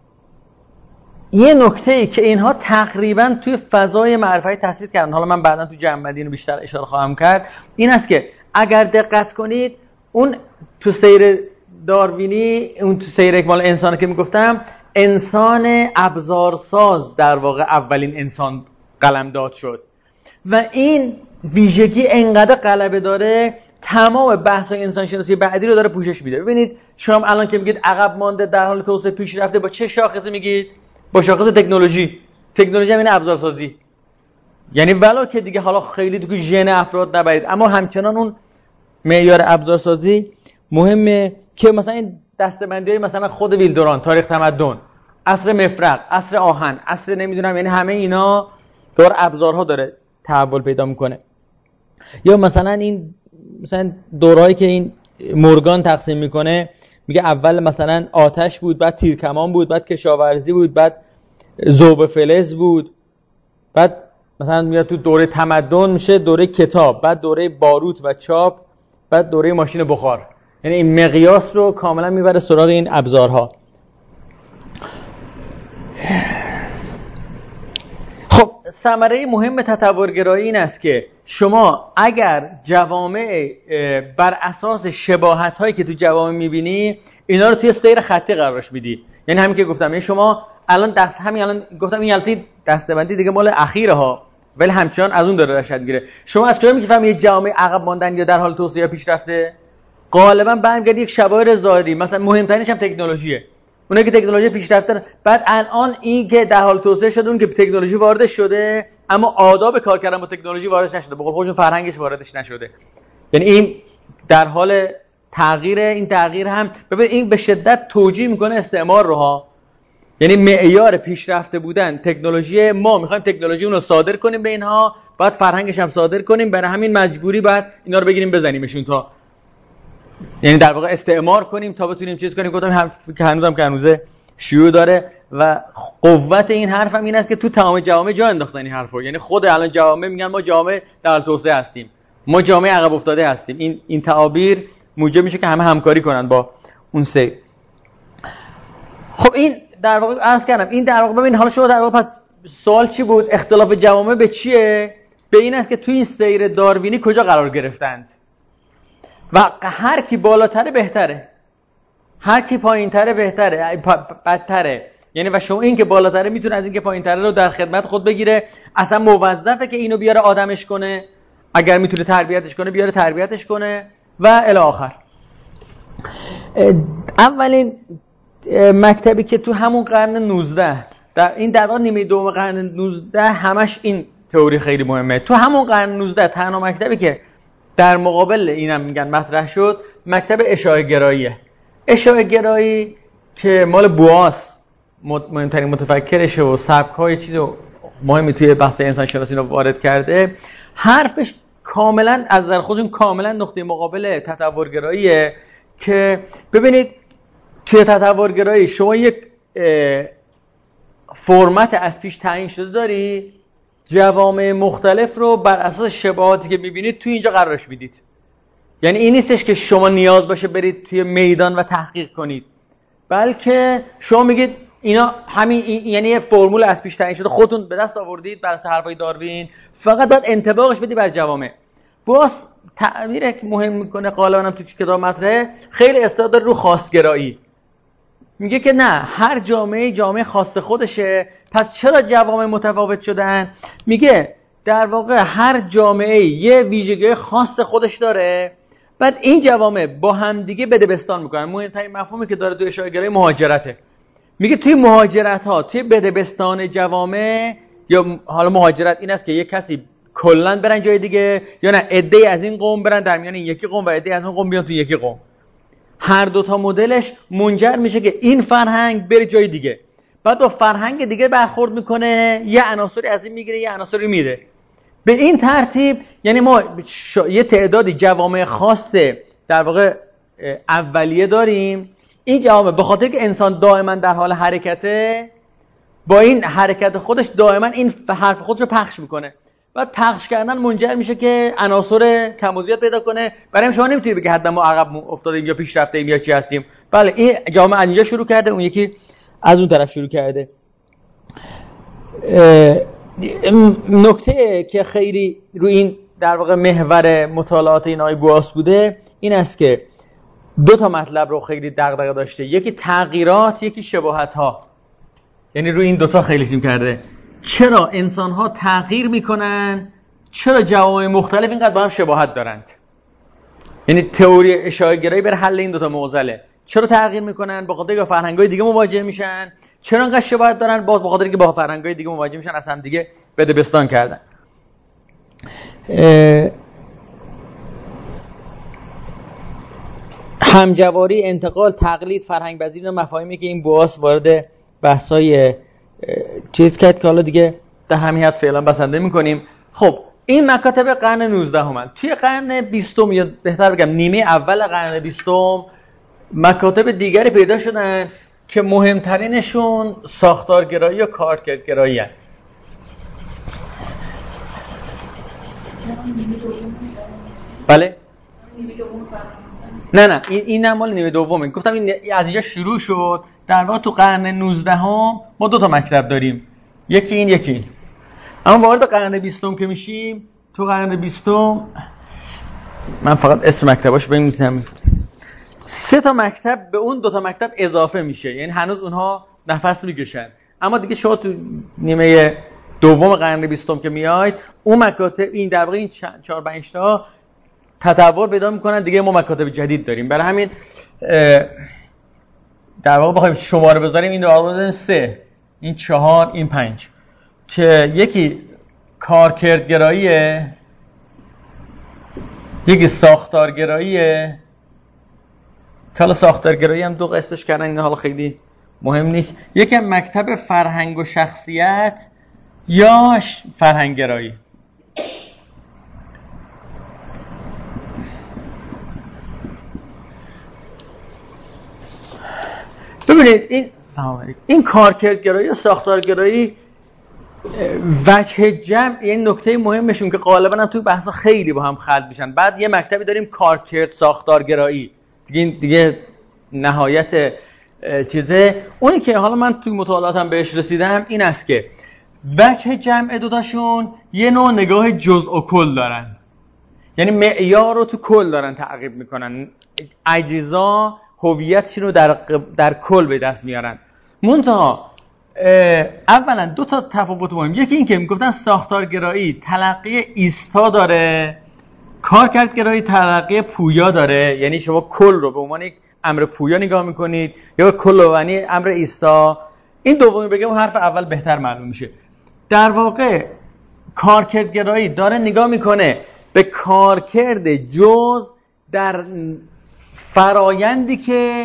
یه نکته ای که اینها تقریبا توی فضای معرفتی تثبیت کردن، حالا من بعدا تو جمع بندی رو بیشتر اشاره خواهم کرد، این است که اگر دقت کنید اون تو سیر داروینی، اون تو سیر اکمال انسان که میگفتم، انسان ابزارساز در واقع اولین انسان قلمداد شد و این ویژگی انقدر غلبه داره تمام بحث‌های انسان شناسی بعدی رو داره پوشش میده. ببینید شما الان که میگید عقب مانده در حال توسعه پیش رفته، با چه شاخصی میگید؟ با شاخص تکنولوژی. تکنولوژی هم این ابزارسازی، یعنی ولو که دیگه حالا خیلی تو ژن افراد نبرید، اما همچنان اون معیار ابزارسازی مهمه که مثلا این دسته‌بندی‌های مثلا خود ویلدوران، تاریخ تمدن، عصر مفرق، عصر آهن، عصر نمیدونم، یعنی همه اینا دور ابزارها داره تحول پیدا میکنه. یا مثلا این مثلا دورهایی که این مورگان تقسیم میکنه، میگه اول مثلا آتش بود، بعد تیرکمان بود، بعد کشاورزی بود، بعد ذوب فلز بود، بعد مثلا میاد تو دوره تمدن میشه دوره کتاب، بعد دوره باروت و چاپ، بعد دوره ماشین بخار. یعنی این مقیاس رو کاملا میبره سراغ این ابزارها. خب ثمره مهم تطورگرایی این است که شما اگر جوامع بر اساس شباهت هایی که تو جوامع میبینی اینا رو توی سیر خطی قرارش میدی، یعنی همین که گفتم، یعنی شما الان الان گفتم این البته دسته‌بندی دیگه مال اخیره ها، ولی همچنان از اون داره رشد میگیره. شما از کجا میفهمی یه جامعه عقب ماندن یا در حال توسعه یا پیشرفته؟ غالبا برمیگردی یک شواهد ظاهری، مثلا مهمترینش هم تکنولوژیه. اونایی که تکنولوژی پیشرفته، بعد الان این که در حال توسعه شده، اون که تکنولوژی وارد شده اما آداب کار کردن با تکنولوژی واردش نشده، به قول خودشون فرهنگش واردش نشده. یعنی این در حال تغییر. این تغییر هم ببین این به شدت توجیه میکنه استعمار رو ها. یعنی معیار پیشرفته بودن تکنولوژی، ما میخوایم تکنولوژی اون رو صادر کنیم به اینها، بعد فرهنگش هم صادر کنیم، برای همین مجبوری بعد اینا رو بگیریم بزنیمشون تا، یعنی در واقع استعمار کنیم تا بتونیم چیز کنیم. گفتم که هنوزه شیوع داره و قوت این حرف هم این است که تو تمام جوامع جا انداختن این حرفو. یعنی خود الان جوامع میگن ما جامعه در توسعه هستیم، ما جامعه عقب افتاده هستیم. این تعابیر موجب میشه که همه همکاری کنن با اون سه. خب این در واقع عرض کردم، این در واقع ببین حالا شما در واقع پس سوال چی بود؟ اختلاف جوامع به چیه؟ به این است که توی این سیر داروینی کجا قرار گرفتند و هر کی بالاتره بهتره، هر کی پایینتره بهتره، بدتره. یعنی و شما این که بالاتره میتونه از این که پایینتره رو در خدمت خود بگیره، اصلا موظفه که اینو بیاره آدمش کنه، اگر میتونه تربیتش کنه بیاره تربیتش کنه و الی آخر. اولین مکتبی که تو همون قرن 19 در واقع نیمه دوم قرن 19 همش این تئوری خیلی مهمه. تو همون قرن 19 تنها مکتبی که در مقابل اینم میگن مطرح شد مکتب اشاعه گراییه. اشاعه گرایی که مال بواس مهمترین متفکرشه و سبک‌های چیز مهمی توی بحث انسان شناسی رو وارد کرده، حرفش کاملا از نظر خودشون کاملا نقطه مقابل تطورگراییه. که ببینید توی تطورگرایی شما یک فرمت از پیش تعیین شده داری، جوامع مختلف رو بر اساس شباهاتی که میبینید توی اینجا قرارش میدید. یعنی این نیستش که شما نیاز باشه برید توی میدان و تحقیق کنید، بلکه شما میگید اینا همین یعنی یه فرمول از پیش تعیین شده خودتون به دست آوردید بر اساس حرفای داروین، فقط باید انطباقش بدی بر جوامع. باز تعبیر که مهم میکنه غالبا هم تو کتاب مطرحه، خیلی استعداد داره رو خاصگرایی. میگه که نه، هر جامعه خاص خودشه، پس چرا جوامع متفاوت شدن؟ میگه در واقع هر جامعه یه ویژگی خاص خودش داره، بعد این جوامع با هم دیگه بدبستان میکنن. مهمترین مفهومی که داره تو اشاعه گرایی مهاجرته. میگه توی مهاجرت ها، توی بدبستان جوامع، یا حالا مهاجرت این است که یک کسی کلا برن جای دیگه، یا نه عده‌ای از این قوم برن در میان یکی قوم و عده‌ای از اون قوم بیان تو یکی قوم. هر دو تا مدلش منجر میشه که این فرهنگ بره جای دیگه، بعد با فرهنگ دیگه برخورد میکنه، یه عناصری از این میگیره، یه عناصری میده. به این ترتیب یعنی ما یه تعدادی جوامع خاصه در واقع اولیه داریم. این جوامع به خاطر که انسان دائما در حال حرکته، با این حرکت خودش دائما این حرف خودش رو پخش میکنه. بعد پخش کردن منجر میشه که عناصر کم و زیاد پیدا کنه. برای شما نمیتونی بگی حتما ما عقب افتادیم یا پیشرفته ایم یا چی هستیم. بله، این جامعه از اینجا شروع کرده، اون یکی از اون طرف شروع کرده. نکته که خیلی روی این در واقع محور مطالعات این آقای بواس بوده این است که دو تا مطلب رو خیلی دغدغه داشته، یکی تغییرات، یکی شباهت ها. یعنی روی این دوتا خیلی چیز کرده. چرا انسان ها تغییر میکنن؟ چرا جوامع مختلف اینقدر با هم شباهت دارند؟ یعنی تئوری اشاعه گرایی بر حل این دوتا معضله. چرا تغییر میکنن؟ به خاطر اینکه فرهنگ‌های دیگه مواجه میشن. چرا انقدر شباهت دارن؟ باز به خاطر اینکه با فرهنگ‌های دیگه مواجه میشن، از هم دیگه بدبستان کردن. همجواری، انتقال، تقلید، فرهنگ پذیری و مفاهیمی که این بواس وارد بحث‌های چیز کرد که حالا دیگه در همین حد فعلا بسنده می‌کنیم. خب این مکاتب قرن 19 همن. توی قرن 20 یا بهتر بگم نیمه اول قرن 20 مکاتب دیگری پیدا شدن که مهمترینشون ساختارگرایی و کارکردگرایی هست. بله؟ نه این نه مال نیمه دومه. گفتم این از اینجا شروع شد. در واقع تو قرن 19 ما دو تا مکتب داریم، یکی این یکی این. اما وارد قرن 20 که میشیم، تو قرن 20 من فقط اسم مکتباش بگم، میتونم 3 تا مکتب به اون 2 تا مکتب اضافه میشه. یعنی هنوز اونها نفس میکشن، اما دیگه شما تو نیمه دوم قرن 20 که میاید، اون مکاتب این در واقع این 4-5 تا تطور پیدا میکنن دیگه. ما مکاتب جدید داریم. برای همین در واقع بخوایم شماره بذاریم، این رو بذاریم 3، این 4، این 5، که یکی کارکردگراییه، یکی ساختارگراییه. که حالا ساختارگرایی هم 2 قسمش کردن، این حالا خیلی مهم نیست. یکی مکتب فرهنگ و شخصیت یا فرهنگگرایی. ببینید این کارکردگرایی و ساختارگرایی وجه جمع، یعنی نکته مهمشون که غالبا هم توی بحثا خیلی با هم خلط میشن. بعد یه مکتبی داریم کارکرد ساختارگرایی، دیگه نهایت چیزه. اونی که حالا من توی مطالعاتم بهش رسیدم این است که وجه جمع دوتاشون یه نوع نگاه جزء و کل دارن. یعنی معیار رو تو کل دارن تعقیب میکنن، اجزا هویتشون رو در کل به دست میارن. منتها اولا 2 تا تفاوت مهم، یکی این که میگفتن ساختارگرایی تلقی ایستا داره، کارکردگرایی تلقی پویا داره. یعنی شما کل رو به عنوان یک امر پویا نگاه میکنید یا کل رو یعنی امر ایستا. این دومی بگم اون حرف اول بهتر معلوم میشه. در واقع کارکردگرایی داره نگاه میکنه به کارکرد جزء در فرایندی که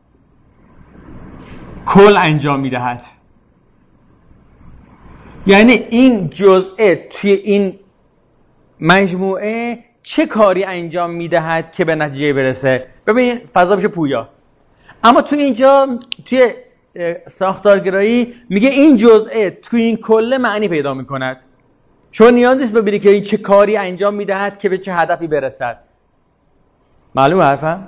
کل انجام میدهد. یعنی این جزء توی این مجموعه چه کاری انجام میدهد که به نتیجه برسه. ببینید فضا بشه پویا. اما توی اینجا توی ساختارگرایی میگه این جزء توی این کل معنی پیدا میکند. شما نیاز نیست ببینید که این چه کاری انجام میدهد که به چه هدفی برسد. معلومه حرفم؟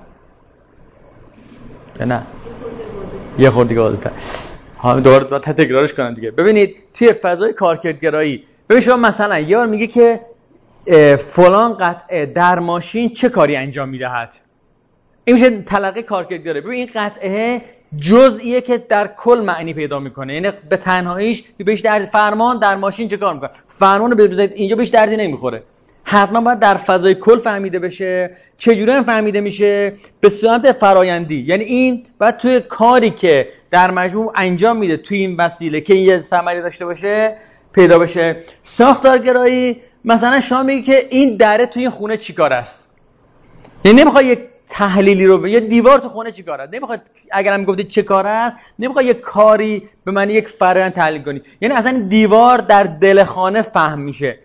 نه یه خورده دیگه واضح‌تر. دوباره تکرارش کنم دیگه. ببینید توی فضای کارکردگرایی ببین شما مثلا یه بار میگه که فلان قطعه در ماشین چه کاری انجام میدهد. این میشه تلقی کارکردگرایی. ببین این قطعه جزئیه که در کل معنی پیدا میکنه. یعنی به تنهاییش بهش در فرمان در ماشین چه کار میکنه. فرمان رو بذارید اینجا بهش دردی نمیخوره. حتما باید در فضای کل فهمیده بشه. چجوری هم فهمیده میشه؟ به صورت فرایندی. یعنی این باید توی کاری که در مجموع انجام میده توی این وسیله که یه ثمری داشته باشه پیدا بشه. ساختارگرایی مثلا شما میگی که این دره توی این خونه چیکار است. یعنی نمیخوای یک تحلیلی رو یه دیوار تو خونه چیکار است. نمیخواد اگرم گفتی چه کار است نمیخواد یک کاری به معنی یک فرآیند تحلیل کنی. یعنی اصلا دیوار در دل خانه فهم میشه.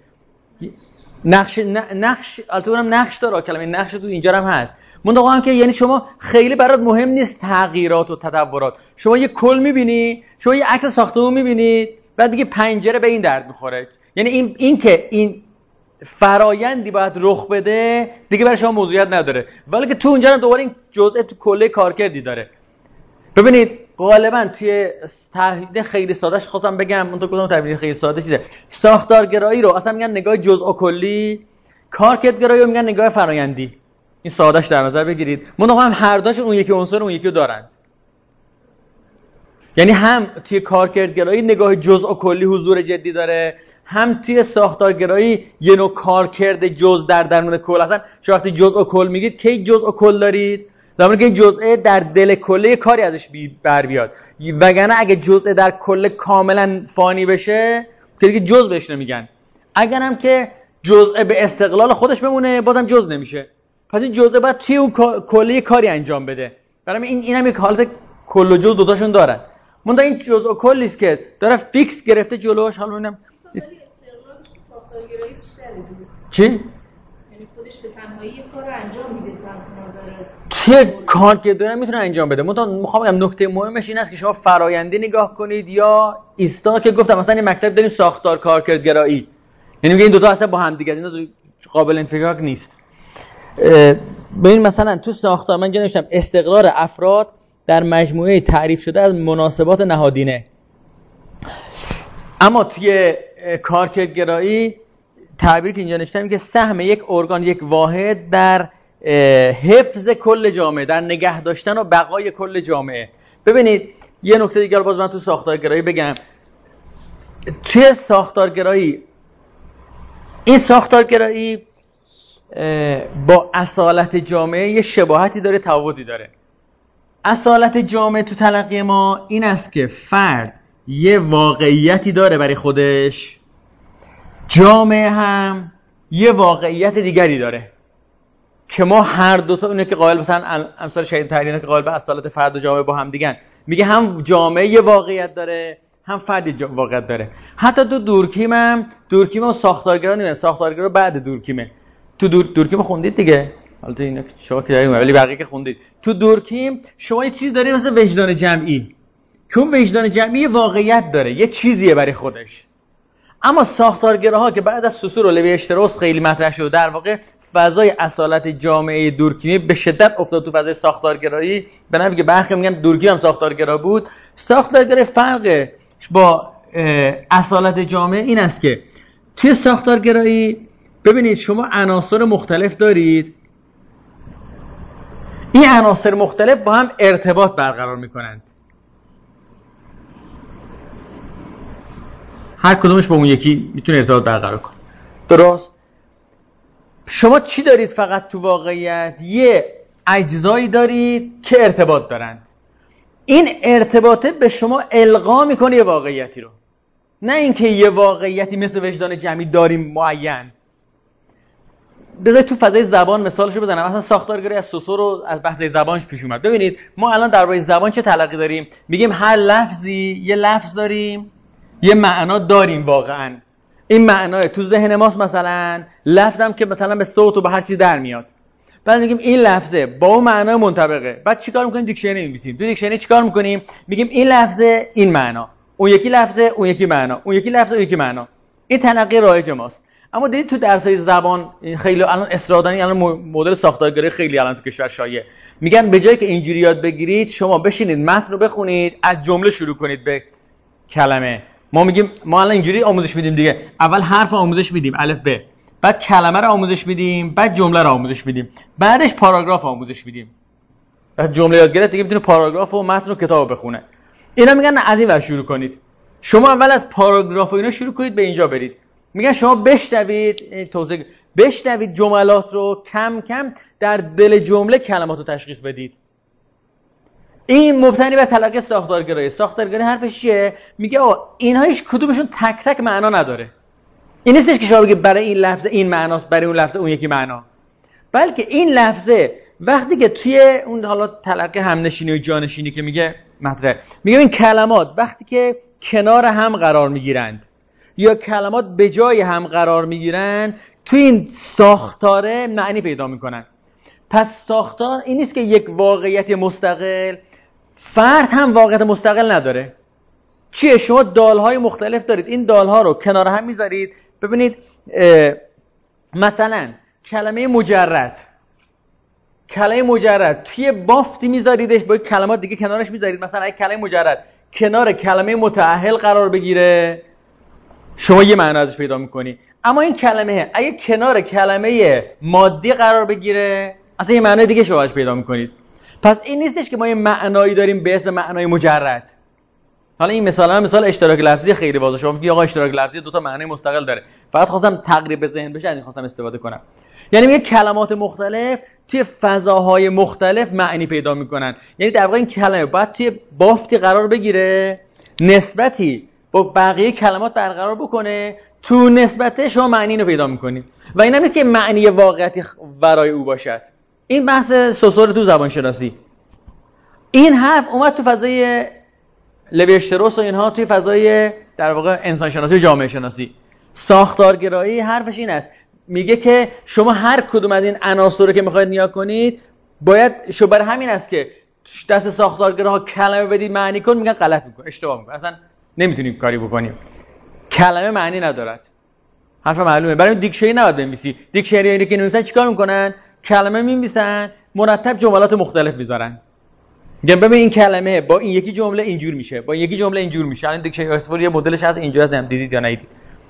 نقش البته اونم نقش داره. کلمه نقش تو اینجا هم هست. منتها هم که یعنی شما خیلی برات مهم نیست تغییرات و تطورات. شما یه کل میبینی، شما یه عکس ساختمون میبینید بعد دیگه پنجره به این درد میخوره. یعنی این که این فرایندی باید رخ بده دیگه برای شما موضوعیت نداره. ولی که تو اونجا دوباره این جزء تو کله کارکردی داره. ببینید غالبا توی تحلیل خیلی سادهش خواستم بگم اون تو گفتم تحلیل خیلی ساده چیزه. ساختارگرایی رو اصلا میگن نگاه جزء کلی، کارکردگرایی رو میگن نگاه فرایندی. این سادهش در نظر بگیرید. منتها هم هر دوشون اون یکی عنصر اون یکی رو دارن. یعنی هم توی کارکردگرایی نگاه جزء کلی حضور جدی داره، هم توی ساختارگرایی یه نوع کارکرد جزء در درون کل. اصلا شما وقتی جزء کل میگید کی جزء کل دارید؟ زمانی که این جزء در دل کله کاری ازش بر بیاد. وگرنه اگه جزء در کل کاملا فانی بشه که دیگه جزء بهش نمیگن. اگرم که جزء به استقلال خودش بمونه بازم جزء نمیشه. پس این جزء باید توی اون کله کاری انجام بده. برای اینم یک حالت کل و جزء دوتاشون دارن. منتها این جزء کلی است که داره فیکس گرفته جلوش. حالا ببینم چی؟ یعنی خودش به تنهایی کار رو انجام میده صرف چه کار که داره میتونه انجام بده. میخوام بگم نکته مهمش این است که شما فرآیندی نگاه کنید یا ایستا که گفتم مثلا این مکتب داریم ساختار کارکردگرایی. یعنی میگه این دو تا اصلا با هم دیگه اینا قابل انفکاک نیست. ببین مثلا تو ساختار من نوشتم استقرار افراد در مجموعه تعریف شده از مناسبات نهادینه. اما توی کارکردگرایی تعبیری که اینجا نوشتم که سهم یک ارگان یک واحد در حفظ کل جامعه، در نگه داشتن و بقای کل جامعه. ببینید یه نکته دیگر باز من تو ساختارگرایی بگم. توی ساختارگرایی این ساختارگرایی با اصالت جامعه یه شباهتی داره، تفاوتی داره. اصالت جامعه تو تلقی ما این است که فرد یه واقعیتی داره برای خودش، جامعه هم یه واقعیت دیگری داره که ما هر دوتا اونه که قائل مثلا امثال شهید تحلیل که قائل به اصالت فرد و جامعه با هم دیگن، میگه هم جامعه یه واقعیت داره هم فرد واقعیت داره. حتی تو دورکیم و ساختارگرا نمیدن، ساختارگرا بعد دورکیمه. تو دورکیم خوندید دیگه، البته اینا شما که دارید ولی بقیه که خوندید. تو دورکیم شما یه چیز دارید مثل وجدان جمعی که اون وجدان جمعی واقعیت داره، یه چیزیه برای خودش. اما ساختارگراها که بعد از سوسور و لوی اشتراس خیلی مطرح شد، در واقع فضای اصالت جامعه دورکیمی به شدت افتاد تو فضای ساختارگرایی. به نحوی که برخی میگن دورکیم هم ساختارگرا بود. ساختارگرای فرق با اصالت جامعه این است که توی ساختارگرایی ببینید شما عناصر مختلف دارید، این عناصر مختلف با هم ارتباط برقرار میکنند، هر کدومش با اون یکی میتونه ارتباط برقرار کنه. درست؟ شما چی دارید فقط تو واقعیت؟ یه اجزایی دارید که ارتباط دارند. این ارتباطه به شما القا میکنه یه واقعیتی رو. نه اینکه یه واقعیتی مثل وجدان جمعی داریم معین. بذارید تو فضای زبان مثالشو بزنم. مثلا ساختارگرایی از سوسو رو از بحث زبانش پیش اومد. ببینید ما الان درباره زبان چه تلقی داریم؟ میگیم هر لفظی یه لفظ داریم، یه معنا داریم. واقعا این معنای تو ذهن ماست. مثلا لفظم که مثلا به صوت و به هر چیز در میاد، بعد میگیم این لفظه با اون معنای منطبقه. بعد چیکار میکنیم؟ دیکشنری می‌نویسیم. تو دیکشنری چیکار میکنیم؟ میگیم این لفظه این معنا، اون یکی لفظه اون یکی معنا، اون یکی لفظه اون یکی معنا. این تلقی رایج ماست. اما دیدید تو درس‌های زبان خیلی الان اصرادانی، الان مدل ساختارگرایی خیلی الان تو کشور شایعه، میگن به جای که اینجوری یاد بگیرید شما بشینید متن رو بخونید، از جمله شروع کنید به کلمه. ما میگیم ما الان اینجوری آموزش میدیم دیگه. اول حرف آموزش میدیم الف ب، بعد کلمه رو آموزش میدیم، بعد جمله رو آموزش میدیم، بعدش پاراگراف آموزش میدیم. بعد جمله یاد گرفت دیگه میتونه پاراگراف و متن و کتاب بخونه. اینا میگن از این ور شروع کنید. شما اول از پاراگراف و اینا شروع کنید به اینجا برید. میگن شما بشنوید، توضیح بشنوید جملات رو، کم کم در دل جمله کلمات رو تشخیص بدید. این مبتنی بر تلقی ساختارگرایی. ساختارگرایی حرفش چیه؟ میگه اینها هیچ کدومشون تک تک معنا نداره. این نیستش که شما بگید برای این لفظ این معناست، برای اون لفظ اون یکی معنا، بلکه این لفظه وقتی که توی اون حالا تلقی همنشینی و جانشینی که میگه مطرح، میگه این کلمات وقتی که کنار هم قرار میگیرند یا کلمات به جای هم قرار میگیرن، توی این ساختاره معنی پیدا میکنن. پس ساختار این نیست که یک واقعیت مستقل، فرد هم واقعیت مستقل نداره. چیه؟ شما دالهای مختلف دارید، این دالها رو کنار هم میذارید. ببینید مثلا کلمه مجرد توی بافتی میذاریدش، با کلمات دیگه کنارش میذارید. مثلا اگه کلمه مجرد کنار کلمه متأهل قرار بگیره شما یه معنی ازش پیدا میکنی. اما این کلمه اگه کنار کلمه مادی قرار بگیره اصلا یه معنی دیگه شما ازش پیدا میکنید. پس این نیستش که ما یه معنایی داریم به اسم معنای مجرد. حالا این مثال اشتراک لفظی خیلی واضحه. شما میگی آقا اشتراک لفظی دو تا معنی مستقل داره. فقط خواستم تقریب به ذهن بشه، از این خواستم استفاده کنم. یعنی میگه کلمات مختلف توی فضاهای مختلف معنی پیدا میکنن. یعنی در واقع این کلمه باید توی بافتی قرار بگیره، نسبتی با بقیه کلمات برقرار بکنه، تو نسبته شما معنی رو پیدا میکنید. و این نمیگه که معنی واقعیتی ورای او باشد. این بحث سوسور تو زبان شناسی. این حرف اومد تو فضای لوی اشتروس و اینها، توی فضای در واقع انسان شناسی و جامعه شناسی. ساختارگرایی حرفش این است، میگه که شما هر کدوم از این عناصر رو که میخواید نیا کنید باید برای همین است که دست ساختارگراها کلمه بدید معنی کن، میگن غلط میکنه، اشتباه میکنه، اصلا نمیتونیم کاری بکنیم، کلمه معنی ندارد. حرف معلومه. برای دیکشنری نباید بنویسی. دیکشنری که نویسن چیکار میکنن؟ کلمه می‌نویسن، مرتب جملات مختلف میذارن. میگن ببین این کلمه با این یکی جمله اینجور میشه، با این یکی جمله اینجور میشه. الان دیکشنری اکسفورد یه مدلش هست اینجا، از دیدید یا ندیدید؟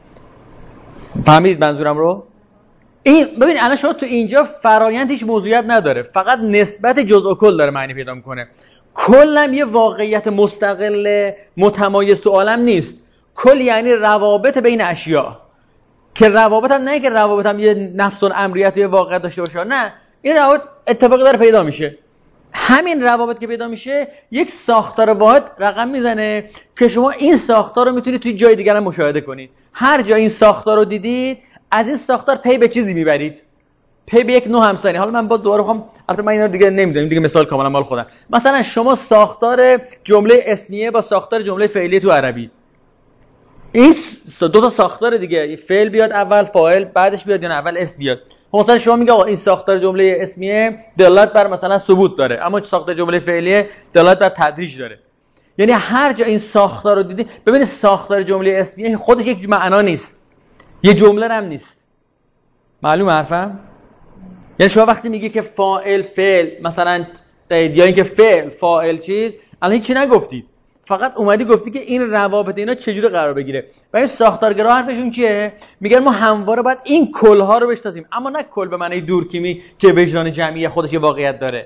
فهمیدید منظورم رو؟ این ببین الان شما تو اینجا فرایند هیچ موضوعیت نداره، فقط نسبت جزء کل داره معنی پیدا میکنه. کلم یه واقعیت مستقل متمایز تو عالم نیست. کل یعنی روابط بین اشیاء، که روابط هم نه که روابط هم یه نفس الامریت و یه واقعیت داشته باشه، نه، این روابط اتفاقی داره پیدا میشه. همین روابط که پیدا میشه یک ساختار واحد رقم میزنه که شما این ساختار رو میتونید توی جای دیگر هم مشاهده کنید. هر جا این ساختار رو دیدید از این ساختار پی به چیزی میبرید، پی به یک نوع همسانی. حالا من با دوباره بخوام، البته من اینا رو دیگه نمیدونم، دیگه مثال کاملا مال خودم. مثلا شما ساختار جمله اسمیه با ساختار جمله فعلیه تو عربی، این دو تا ساختار دیگه، فعل بیاد اول، فاعل بعدش بیاد، یا اول اسم بیاد. مثلا شما میگه آقا این ساختار جمله اسمیه دلالت بر مثلا ثبوت داره، اما ساختار جمله فعلیه دلالت بر تدریج داره. یعنی هر جا این ساختار رو دیدی، ببینید ساختار جمله اسمیه خودش یک معنا نیست، یه جمله هم نیست. معلوم حرفم؟ یعنی شما وقتی میگی که فاعل فعل مثلا یا اینکه فعل فاعل چیز، الان هیچی نگفتید، فقط اومدی گفتی که این روابط اینا چجوری قرار بگیره. و این ساختارگرا حرفشون چیه؟ میگن ما همواره باید این کلها رو بشناسیم، اما نه کل به معنی دورکیمی که وجدان جمعی خودش یه واقعیت داره.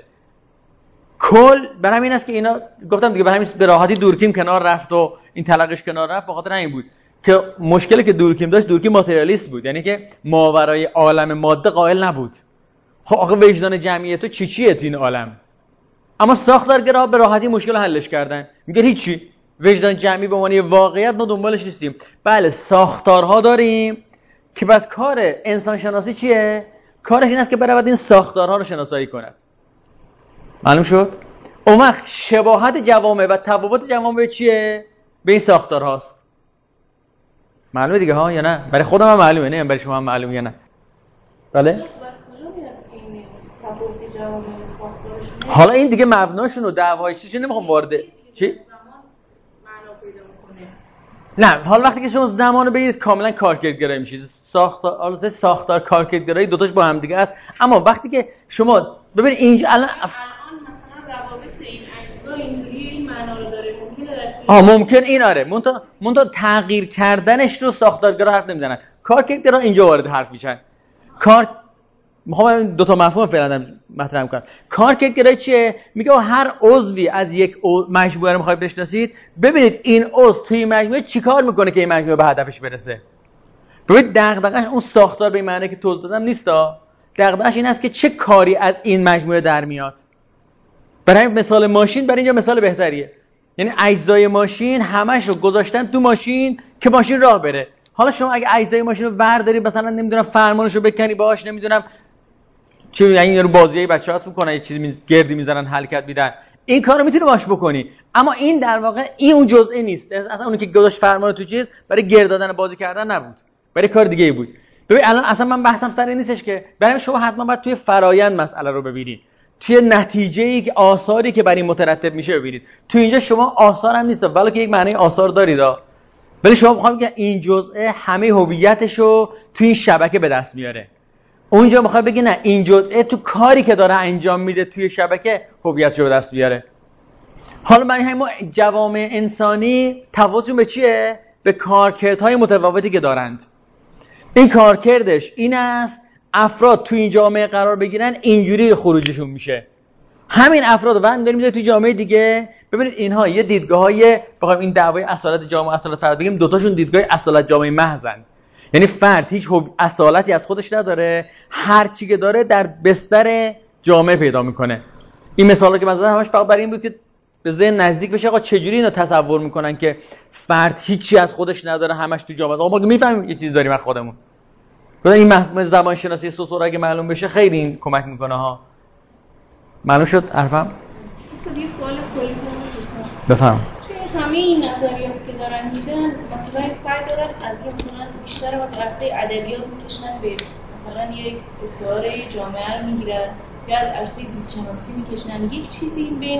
کل برای همین است که اینا گفتم دیگه، برای همین به راحتی دورکیم کنار رفت و این تلقیش کنار رفت، بخاطر همین بود که مشکلی که دورکیم داشت، دورکیم ماتریالیست بود، یعنی که ماورای عالم ماده قائل نبود. خب آخه وجدان جمعی تو چیه تو این عالم؟ اما ساختارگرا به راحتی مشکل حلش کردن، میگن هیچی، وجدان جمعی به معنی واقعیت ما دنبالش نیستیم. بله ساختارها داریم که بس کار انسان شناسی چیه؟ کارش این است که برود این ساختارها رو شناسایی کند. معلوم شد؟ اون وقت شباهت جوامع و تفاوت جوامع چیه؟ به این ساختارهاست. معلومه دیگه ها یا نه؟ برای خودم هم معلومه، نه برای شما هم معلومه یا نه؟ بله؟ حالا این دیگه مبناشون و دعوای چیزشون نمیخوام وارد چی؟ نه حالا وقتی که شما زمانو بگیرید کاملا کارکردگرایی میشید. ساختار کارکردگرایی دوتاش با هم دیگه است. اما وقتی که شما ببینید اینجا الان مثلا روابط این اجزا اینجوری این معنا رو داره، ممکن این آره مونتا تغییر کردنش رو ساختارگرا حرف نمیزنن، کارکردگرا اینجا وارد حرف میشن. میخوام دو تا مفهوم فعلا مطرح کنم. کارکردگرایی چیه؟ میگه هر عضوی از یک مجموعه رو میخواید بشناسید، ببینید این عضو توی مجموعه چیکار میکنه که این مجموعه به هدفش برسه. ببینید دغدغه‌اش اون ساختار به این معنی که توضیح دادم نیستا، دغدغه‌اش این است که چه کاری از این مجموعه در میاد. برای مثال ماشین برای اینجا مثال بهتریه. یعنی اجزای ماشین همش رو گذاشتن تو ماشین که ماشین راه بره. حالا شما اگه اجزای ماشین رو ورداری مثلا نمیدونم فرمانشو بکنی باهاش نمیدونم چه یعنی رو بازیای بچه‌ها هست میکنن یه چیزی گردی میزنن حرکت میدن، این کارو میتونی باش بکنی. اما این در واقع این اون جزئی نیست. اصلا اونی که گذاشت فرمان تو چیز برای گرد دادن بازی کردن نبود، برای کار دیگه ای بود. ببین الان اصلا من بحثم سر این نیستش که برای شما حتما باید توی فرایند مسئله رو ببینید، توی نتیجه‌ای که آثاری که برای مترتب میشه ببینید. تو اینجا شما آثار هم نیست ولی که یک معنی آثار دارید ولی شما میخواید که این جزء همه هویتشو توی این شبکه به دست میاره. اونجا میخواد بگی نه این جزء تو کاری که داره انجام میده توی شبکه هویتشو به دست بیاره. حالا برای همین ما جوامع انسانی تفاوتشون به چیه؟ به کارکردهای متفاوتی که دارند. این کارکردش این است افراد توی این جامعه قرار بگیرن اینجوری خروجشون میشه. همین افراد وقتی داریم میذاریم توی جامعه دیگه، ببینید اینها یه دیدگاه‌های بخوایم این دعوای اصالت جامعه اصالت فرد بگیم، دوتاشون دیدگاه اصالت جامعه محضن. یعنی فرد هیچ اصالتی از خودش نداره، هر چی که داره در بستر جامعه پیدا میکنه. این مثالا که من زدم همش فقط برای این بود که به ذهن نزدیک بشه آقا چجوری اینا تصور میکنن که فرد هیچی از خودش نداره همش تو جامعه. آقا ما میفهمیم یه چیز داریم از خودمون. این مفهوم زبان شناسی سوسور اگه معلوم بشه خیلی این کمک میکنه ها. معلوم شد حرفم؟ یه سوال کلی بپرسم. بفهم. توی همه این نظریاتی که دارن میدن مثلا سعی دارن از این مثلا بیشتر با عرصه ادبیات میکشن به مثلا یک استعاره جامعه رو میگیرن یا از عرصه زیست شناسی میکشن یک چیزی این بین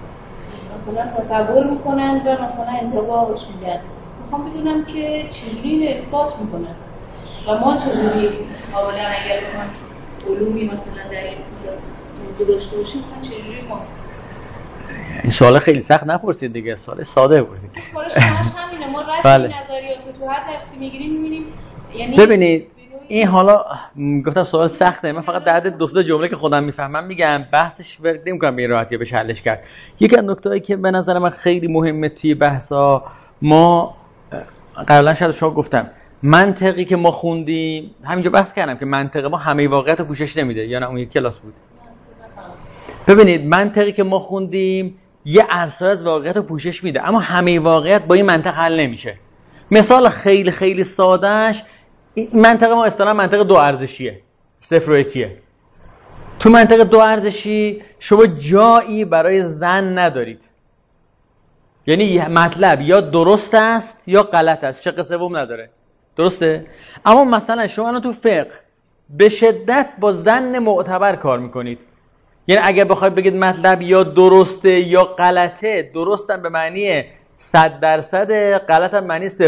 مثلا تصور میکنن و مثلا انطباقش میدن. میخوام بدونم که چجوری اینو اثبات میکنن و ما چجوری حالا اگر بخوام علومی مثلا در این موضوع داشته باشیم مثلا چجوری ما این سوال خیلی سخت نپرسید دیگه، سوال ساده پرسید. خودش همینه، ما رد بله. نظریات تو هر درسی میگیریم میبینیم یعنی ببینید این حالا گفتم سوال سخته، من فقط در حد دو تا جمله که خودم میفهمم میگم، بحثش نمی‌کنم به این راحتی بشه حلش کرد. یکی از نکته‌ای که به نظر من خیلی مهمه توی بحثا، ما قبلا شاید شما گفتم منطقی که ما خوندیم، همینجا بحث کردم که منطق ما همه واقعیت رو پوشش نمیده یا نه اون یک کلاس بود. ببینید منطقی که ما خوندیم یه عرصه از واقعیت رو پوشش میده اما همه واقعیت با این منطق حل نمیشه. مثال خیلی خیلی سادهش منطق ما اصطلاحاً منطق دو ارزشیه، صفر و یکیه. تو منطق دو ارزشی شما جایی برای ظن ندارید، یعنی مطلب یا درست است یا غلط است، شق سوم نداره. درسته؟ اما مثلا شما الان تو فقه به شدت با ظن معتبر کار میکنید. یعنی اگه بخواید بگید مطلب یا درسته یا غلطه، درستم به معنی 100%، غلطم به معنی 0%.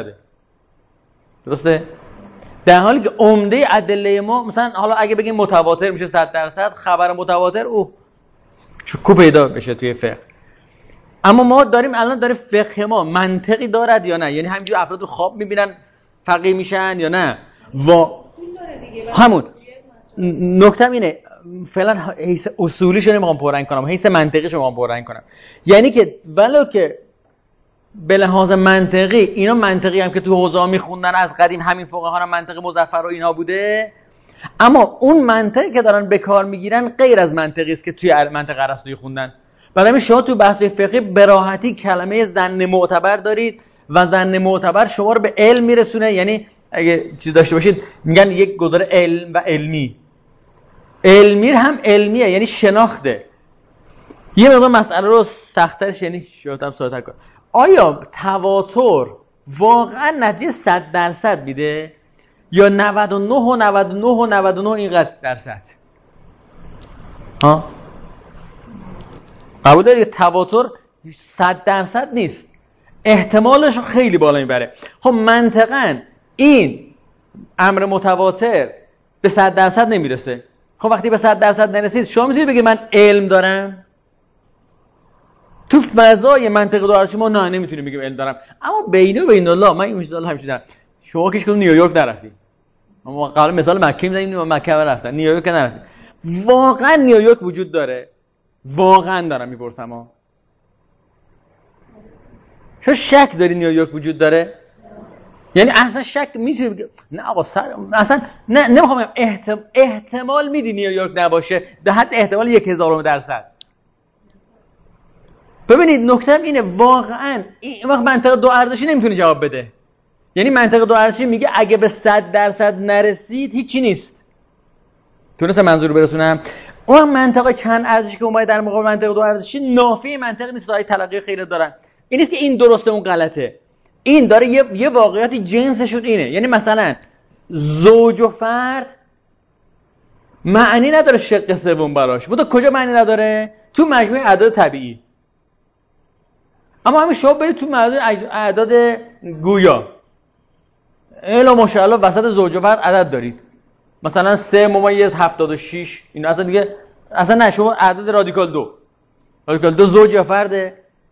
درسته؟ در حالی که عمده ادله ما مثلا حالا اگه بگیم متواتر میشه 100%، خبر متواتر چکو پیدا بشه توی فقه. اما ما داریم الان فقه ما منطقی دارد یا نه؟ یعنی همینجوری افراد رو خواب میبینن فقیه میشن یا نه؟ همون نکته اینه، فعلا حیث اصولیشو نمیخوام پررنگ کنم، حیث منطقیشو میخوام پررنگ کنم. یعنی که ولو که به لحاظ منطقی اینا منطقی هم که تو حوزه میخوندن از قدیم، همین فقها هم منطق مظفر و اینا بوده، اما اون منطقی که دارن به کار میگیرن غیر از منطقی است که توی منطق ارسطویی خوندن. برای شما تو بحث فقهی به راحتی کلمه ظن معتبر دارید و ظن معتبر شما رو به علم میرسونه. یعنی اگه چیز داشته باشید میگن یک گزاره علم و علمی. علمی هم علمیه یعنی شناخته. یه مقدار مسئله رو سخت‌ترش یعنی شاید ساده‌تر کنم. آیا تواتر واقعا نتیجه 100% میده یا 99 و 99 و 99 اینقدر درصد؟ ها؟ قبول دارید تواتر 100% نیست، احتمالش خیلی بالا میبره. خب منطقاً این امر متواتر به 100% نمیرسه. خب وقتی به 100% نرسید شما میتونید بگید من علم دارم؟ تو فضای منطق دو ما نه نمیتونیم بگیم علم دارم. اما بین و بین الله من این مثال همیشه دارم. شما که نیویورک نرفتید، ما قبلا مثال مکه میزنیم، مکه رفتن، نیویورک نرفتید. واقعا نیویورک وجود داره؟ واقعا دارم میپرسم ها. شما شک داری نیویورک وجود داره؟ یعنی اصلا شک میتونی بگی نه آقا اصلا نه نمیخوام احتمال میدی نیویورک نباشه، در حد احتمال 1000%. ببینید نکته اینه واقعا این وقت منطق دو ارزشی نمیتونه جواب بده. یعنی منطق دو ارزشی میگه اگه به 100% نرسید هیچی نیست. تونستم منظور برسونم؟ اون منطقه چند ارزشی که اومده در مقابل منطق دو ارزشی نافی منطق نیست، راه تلقی خیلی دارن. این نیست که این درسته اون غلطه، این داره یه واقعیتی جنسشون اینه. یعنی مثلا زوج و فرد معنی نداره شق سوم براش. بوده کجا معنی نداره؟ تو مجموعه اعداد طبیعی. اما همین شما برید تو مجموعه اعداد گویا، الا ماشاءالله وسط زوج و فرد عدد دارید، مثلا 3/76. این اصلا دیگه اصلا نه، شما عدد رادیکال 2 زوج یا فرده.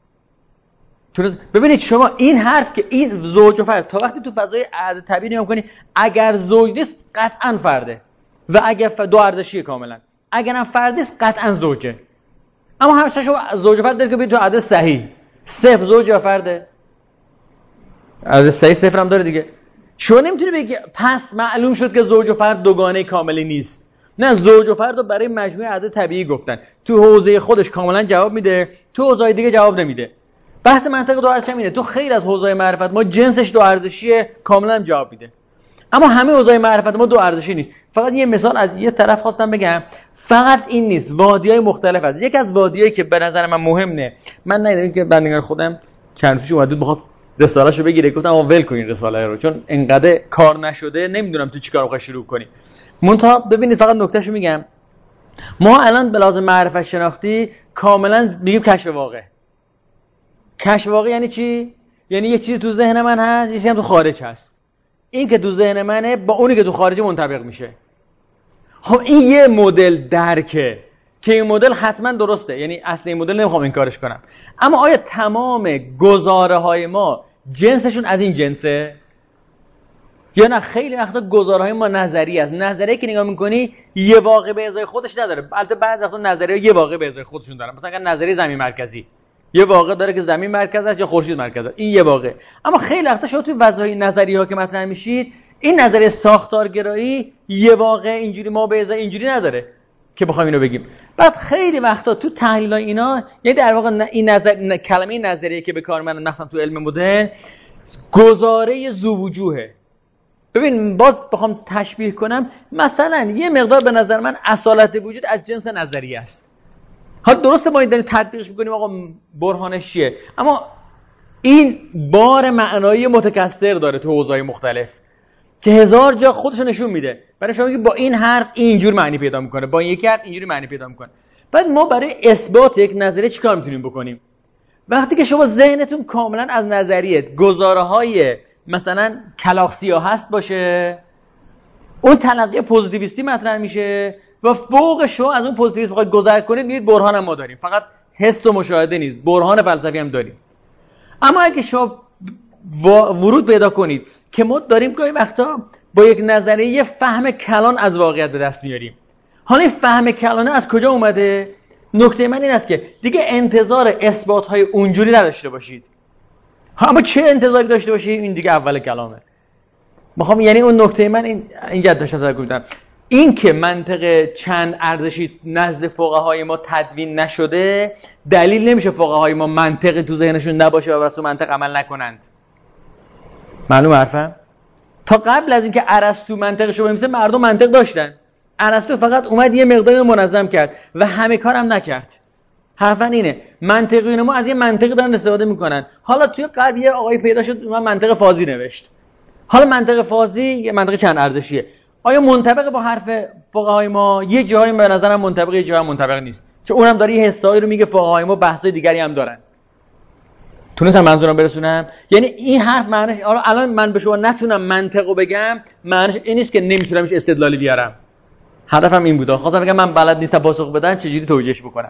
ببینید شما این حرف که این زوج و فرد تا وقتی تو فضای اعداد طبیعی نگاه کنی، اگر زوج نیست قطعا فرده و اگر دو ارزشیه کاملا، اگر هم فرد نیست قطعا زوجه. اما همیشه شما زوج و فرد دارید که ببینید تو عدد صحیح 0 زوج یا فرده، عدد صحیح 0 هم داره دیگه. شما نمیتونی بگی پس معلوم شد که زوج و فرد دوگانه کاملی نیست. نه، زوج و فرد رو برای مجموعه اعداد طبیعی گفتن، تو حوزه خودش کاملا جواب میده، تو حوزه دیگه جواب نمیده. بحث منطق دو ارزشی اینه، تو خیلی از حوزه‌های معرفت ما جنسش دو ارزشیه کاملا جواب میده، اما همه حوزه‌های معرفت ما دو ارزشی نیست. فقط یه مثال از یه طرف خواستم بگم، فقط این نیست، وادی‌های مختلف هست. یک از وادیایی که به نظر من مهمه، من ندیدم که بندگان خودم چند پیش اومد بخواد رساله‌شو بگیره، گفتم آقا ول کنین رساله رو چون انقدر کار نشده، نمیدونم تو چیکار می‌خوای شروع کنی. منتها ببینید فقط نکتهشو میگم، ما الان به لحاظ معرفت شناختی کاملا میگیم کشف واقع. کشف واقع یعنی چی؟ یعنی یه چیزی تو ذهن من هست، یه چیزی هم تو خارج هست. این که تو ذهن منه با اونی که تو خارج منطبق میشه. خب این یه مدل درکه که این مدل حتما درسته، یعنی اصل این مدل نمیخوام انکارش کنم، اما آیا تمام گزاره های ما جنسشون از این جنسه؟ یا نه خیلی وقتا گزاره های ما نظری است. نظریه که نگاه میکنی یه واقع به ازای خودش نداره. البته بعضی وقتا نظریه یه واقع به ازای خودشون دارن، مثلا نظریه زمین مرکزی یه واقع داره که زمین مرکز است یا خورشید مرکز است، این یه واقع. اما خیلی وقتا شما توی وظایف نظریه ها که مطرح میشید، این نظریه ساختارگرایی یه واقع اینجوری ما به ازای اینجوری نداره که بخوایم اینو بگیم. بعد خیلی وقتا تو تحلیلای اینا یعنی در واقع این کلمه نظریه که به کار من مثلا تو علم مدرن گزاره ذووجوهه. ببین باز بخوام تشبیه کنم، مثلا یه مقدار به نظر من اصالت وجود از جنس نظریه است. حالا درسته ما این داریم تطبیقش می‌کنیم آقا برهانش چیه، اما این بار معنایی متکثر داره تو حوزه‌های مختلف که هزار جا خودش نشون میده. برای شما که با این حرف اینجور معنی پیدا میکنه، با یکی حرف اینجوری معنی پیدا میکنه. بعد ما برای اثبات یک نظریه چیکار میتونیم بکنیم؟ وقتی که شما ذهنتون کاملا از نظریه گزاره‌های مثلا کلاکسیا هست باشه، اون تلقی پوزیتیویستی مطرح میشه و فوق شما از اون پوزیتیویسم بخواید گذر کنید، میگید برهان ما داریم، فقط حس و مشاهده نیست، برهان فلسفی هم داریم. اما اگه شما ورود پیدا کنید که ما داریم گاهی وقتا با یک نظریه فهم کلان از واقعیت به دست میاریم. حالا این فهم کلانه از کجا اومده؟ نکته من این است که دیگه انتظار اثبات‌های اونجوری نداشته باشید. اما چه انتظاری داشته باشید؟ این دیگه اول کلامه. میخوام یعنی اون نکته من این داشتم ذکر کردم. این که منطق چند ارزشی نزد فقهای ما تدوین نشده دلیل نمیشه فقهای ما منطقی تو ذهنشون نباشه و واسه منطق عمل نکنند. معلوم حرفم؟ تا قبل از اینکه ارسطو منطقش رو بنویسه مردم منطق داشتن. ارسطو فقط اومد یه مقداری منظم کرد و همه کارم نکرد. حرفاً اینه منطقیون ما از یه منطقی دارن استفاده میکنن. حالا توی غرب یه آقای پیدا شد من منطق فازی نوشت. حالا منطق فازی یه منطق چند ارزشیه. آیا منطبق با حرف فقهای ما؟ یه جایی به نظرم منطبق، یه جایی منطبق نیست. چون اونم داره یه حسایی رو میگه فقهای ما بحثای دیگری هم دارن. تونستم منظورم برسونم؟ یعنی این حرف معنیش الان من به شما نتونم منطقو بگم، معنیش این نیست که نمیتونمش استدلالی بیارم. هدفم این بود. خواستم بگم من بلد نیستم پاسخ بدم چجوری توجیهش بکنم.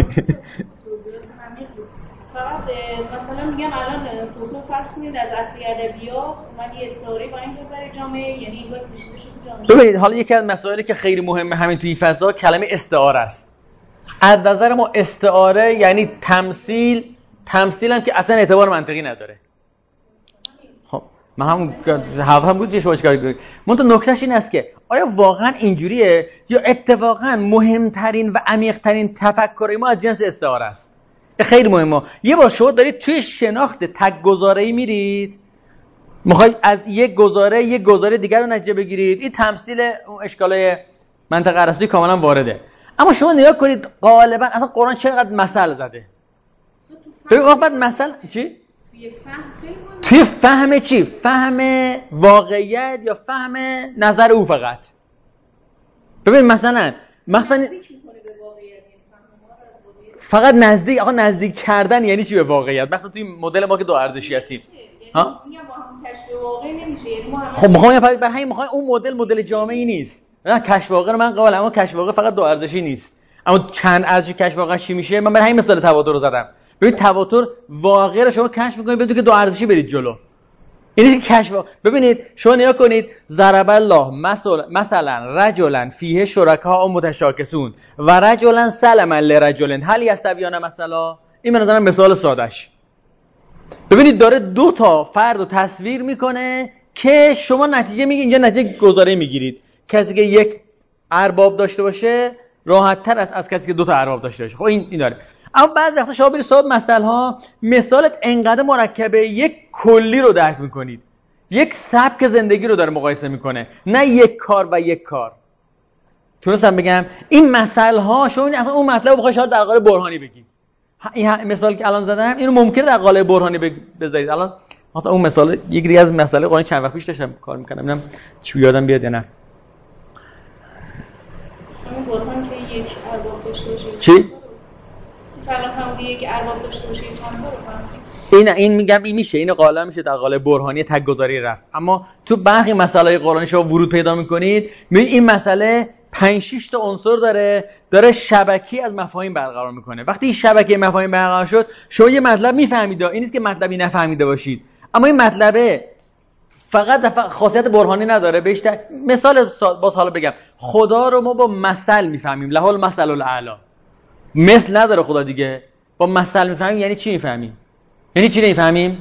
فقط مثلا میگم الان سوسو فرض کنید از عرصه ادبیات من یه استعاره با این بذاره جامعه، یعنی انگار کشیده شده جامعه. ببینید حالا یکی از مسائلی که خیلی مهمه همین توی فضا کلمه استعاره است. از نظر ما استعاره یعنی تمثیل هم که اصلا اعتبار منطقی نداره. خب من هم بود شما چیکار کنید؟ منتها نکتهش این است که آیا واقعا اینجوریه یا اتفاقا مهمترین و عمیق‌ترین تفکر ما از جنس استعاره است؟ خیلی مهمه. یه بار شما دارید توی شناخت تک گزاره‌ای میرید، میخواید از یک گزاره دیگر رو نتیجه بگیرید، این تمثیل اون اشکالای منطق ارسطویی کاملا وارده. اما شما نگاه کنید غالبا اصلا قرآن چقدر مثل زده. ببین وقت مثل چی؟ توی فهم چی؟ فهم واقعیت یا فهم نظر او فقط؟ ببین مثلا فقط نزدیک کردن یعنی چی به واقعیت؟ مثلا توی مدل ما که دو ارزشی هستیم ها؟ خب میخوام برای همین اون مدل جامعی نیست. نه کشف واقع رو من قبول، اما کشف واقع فقط دو ارزشی نیست. اما چند ارزشی کشف واقع چی میشه؟ من برای همین مثال تواتر رو زدم. ببین تواتر واقع رو شما کشف میکنید بدون که دو ارزشی برید جلو. اینی که کشف ببینید شما نیا کنید ضرب الله مثلا رجلا فیه شرکاء متشاکسون و رجلا سلما لرجل هل یستویان مثلا. این به نظرم مثال سادهش. ببینید داره دو تا فرد رو تصویر میکنه که شما نتیجه میگیرید، اینجا نتیجه گذاری میگیرید. کسی که یک ارباب داشته باشه راحت تر از کسی که دو تا ارباب داشته باشه. خب این داره. اما بعضی وقتا شما برید صاحب مثال‌ها مثالت انقدر مرکبه یک کلی رو درک میکنید، یک سبک زندگی رو داره مقایسه میکنه، نه یک کار و یک کار. تونستم بگم این مثال‌ها شما اصلا اون مطلب رو بخواید شاید در قالب برهانی بگید. این مثالی که الان زدم اینو ممکنه در قالب برهانی بذارید. الان مثلا اون مثال یک دیگه از مسئله قرآنی چند وقت پیش داشتم کار می‌کردم، ببینم چی یادم بیاد یا نه. همون برهان که یک ارباب داشته باشه. چی؟ فعلا همون یک ارباب داشته باشه چند تا رو این میگم این میشه، این قالب میشه در قالب برهانی تک گذاری رفت. اما تو برخی مسائل قرآنی شما ورود پیدا میکنید میبینید این مسئله 5-6 تا عنصر داره شبکی از مفاهیم برقرار میکنه. وقتی این شبکه مفاهیم برقرار شد شما یه مطلب میفهمید، این نیست که مطلبی نفهمیده باشید، اما این مطلبه فقط خاصیت برهانی نداره. بیشتر مثال باز حالا بگم خدا رو ما با مثل میفهمیم، له المثل الاعلی. مثل نداره خدا دیگه، با مثل میفهمیم. یعنی چی میفهمیم؟ یعنی چی نمیفهمیم؟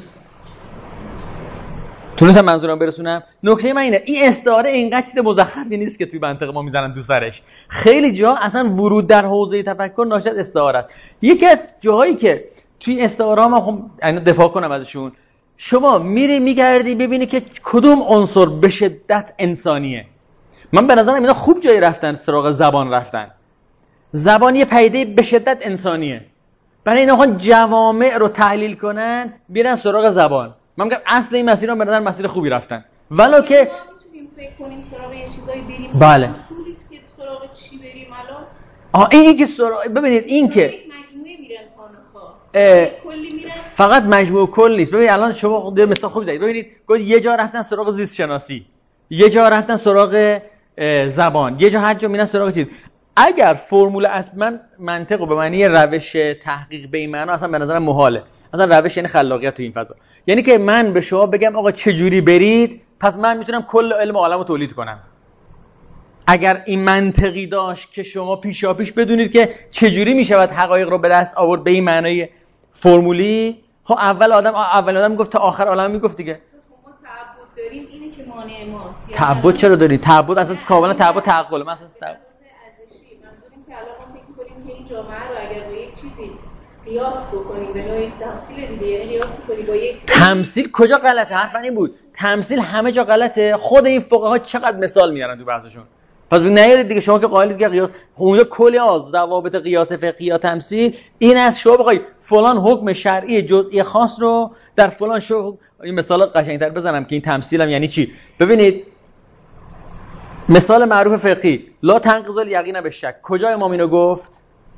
تونستم منظورم برسونم؟ نکته من اینه این استعاره اینقدر چیز مزخرفی نیست که توی منطق ما میزنن تو سرش. خیلی جا اصلا ورود در حوزه تفکر ناشی از استعاره است. یکی از جاهایی که توی استعاره ها من خب دفاع کنم ازشون، شما میگردی ببینی که کدوم عنصر به شدت انسانیه. من به نظرم اینا خوب جایی رفتن سراغ زبان رفتن. زبان یه پدیده به شدت انسانیه. برای اینا خواهن جوامع رو تحلیل کنن بیرن سراغ زبان. من میگم اصل این مسیر رو به نظر مسیر خوبی رفتن. ولو که میتونیم فکر کنیم سراغ یه چیزایی بریم. بله. اصولی است که سراغ چی بریم الان؟ این که سراغ ببینید این که مجموعه میرن خانه‌ها. کلی میرن. فقط مجموعه کل نیست. ببینید الان شما مثلا خوبی زدید. ببینید یه جا رفتن سراغ زیست شناسی. یه جا رفتن سراغ زبان. یه جا هر جا میرن سراغ چیز. اگر فرمول اصلا منطق به معنی روش تحقیق به این معنا اصلا به نظرم محاله. اصلا روش یعنی خلاقیت تو این فضا. یعنی که من به شما بگم آقا چه جوری برید، پس من میتونم کل علم عالمو تولید کنم. اگر این منطقی داشت که شما پیشاپیش بدونید که چه جوری میشود حقایق رو به دست آورد به این معنای فرمولی، خب اول آدم میگفت تا آخر عالم میگفت دیگه. ما تعبد داریم اینه که ما مانع ماست. تعبد چرا داری؟ تعبد اصلا کاملا تعبد تعقل. مثلا منظورم که الان ما فکر کنیم که این جامعه رو اگر با یک چیزی قیاس بکنیم به نوعی تمثیل دیگه، یعنی قیاس بکنیم با یک تمثیل کجا غلطه؟ حرف این بود تمثیل همه جا غلطه. خود این فقها چقدر مثال میارن تو بحثشون. پس نیارید دیگه شما که قائلید که قیاس اونجا کلی از ضوابط قیاس فقهی یا تمثیل این از شما بخوای فلان حکم شرعی جزئی خاص رو در فلان شو این مثال قشنگتر بزنم که این تمثیل هم یعنی چی. ببینید مثال معروف فقهی لا تنقض الیقین بالشک، کجا امام اینو گفت؟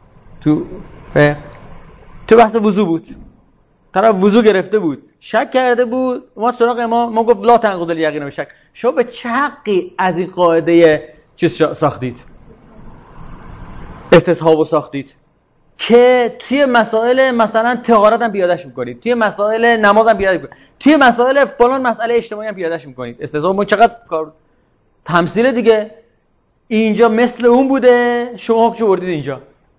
تو بحث وضو بود. طرف وضو گرفته بود، شک کرده بود، ما سراغ ما گفت لا تنقض الیقین بالشک. شما به چه حقی از این قاعده چیز ساختید؟ استصحاب ساختید که توی مسائل مثلا طهارت هم پیادهش میکنید، توی مسائل نماز هم پیادهش میکنید، توی مسائل فلان مسئله اجتماعی هم پیادهش میکنید. استصحاب ما چقدر کار تمثیل دیگه. اینجا مثل اون بوده، شما حکمشو بردید اینجا.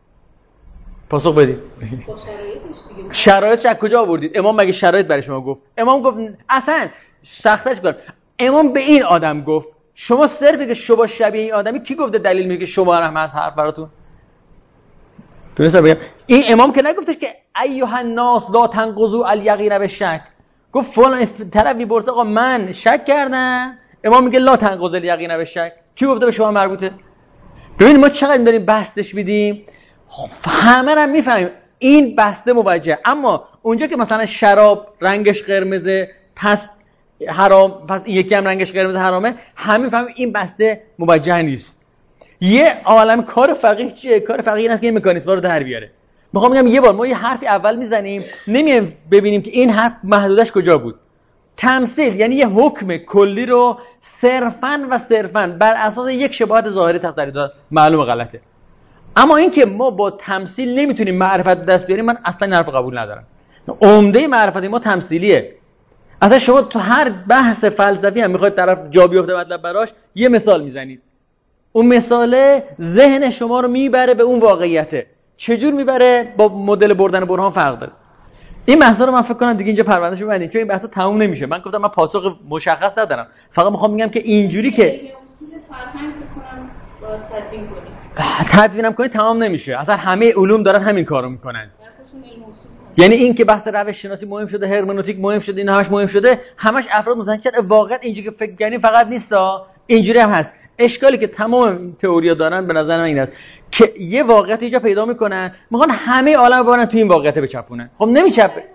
پاسخ بدید. شرایطش از کجا آوردید؟ امام مگه شرایط برای شما گفت؟ امام گفت اصلا سختش کن. امام به این آدم گفت شما صرفی که شما شبیه این آدمی، کی گفته دلیل میگه شما هم از حرف براتون؟ درسته بگم این امام که نگفتش که ایها الناس لا تنقضوا الیقین بالشک. گفت فلان طرفی برد آقا من شک کردم، امام میگه لا تنقضوا الیقین بالشک. کی گفته به شما مربوطه؟ ببین ما چقدر داریم بحثش میدیم، همه رو میفهمیم این بسته موجه. اما اونجا که مثلا شراب رنگش قرمزه پس حرام، پس این یکی هم رنگش قرمز حرامه، همین فهمیم این بسته موجه نیست. یه عالم کار فقیه چیه؟ کار فقیه این است که این مکانیزم‌ها رو در بیاره. میخوام بگم یه بار ما یه حرفی اول میزنیم نمیایم ببینیم که این حرف محدودش کجا بود. تمثیل یعنی یه حکم کلی رو صرفاً بر اساس یک شباهت ظاهری تصریح داد، معلومه غلطه. اما این که ما با تمثیل نمیتونیم معرفت دست بیاریم، من اصلا این حرف قبول ندارم. عمده معرفت ما تمثیلیه. اصلا شما تو هر بحث فلسفی هم میخواید طرف جا بیفته مطلب براش یه مثال میزنید، اون مثاله ذهن شما رو میبره به اون واقعیته. چجور میبره؟ با مدل بردن برهان فرق داره. این بحثا رو من فکر کنم دیگه اینجا پروندهش ببندیم چون این بحثا تموم نمیشه. من گفتم من پاسخ مشخص ندارم، فقط میخوام میگم که اینجوری که اصول فرهنگ بکنم با تدوین کنیم، تدوینم کنید تمام نمیشه. اصلا همه علوم دارن همین کارو میکنن. یعنی این که بحث روش شناسی مهم شده، هرمنوتیک مهم شده، این همش مهم شده، همش افراد متنشد واقعا اینجوری که فکر کنی فقط نیستا، اینجوری هم هست. اشکالی که تمام تئوریا دارن به نظر من این است که یه واقعیت اینجا پیدا میکنن، میخوان همه عالم ببرن تو این واقعیت بچپونن. خب نمیچپه.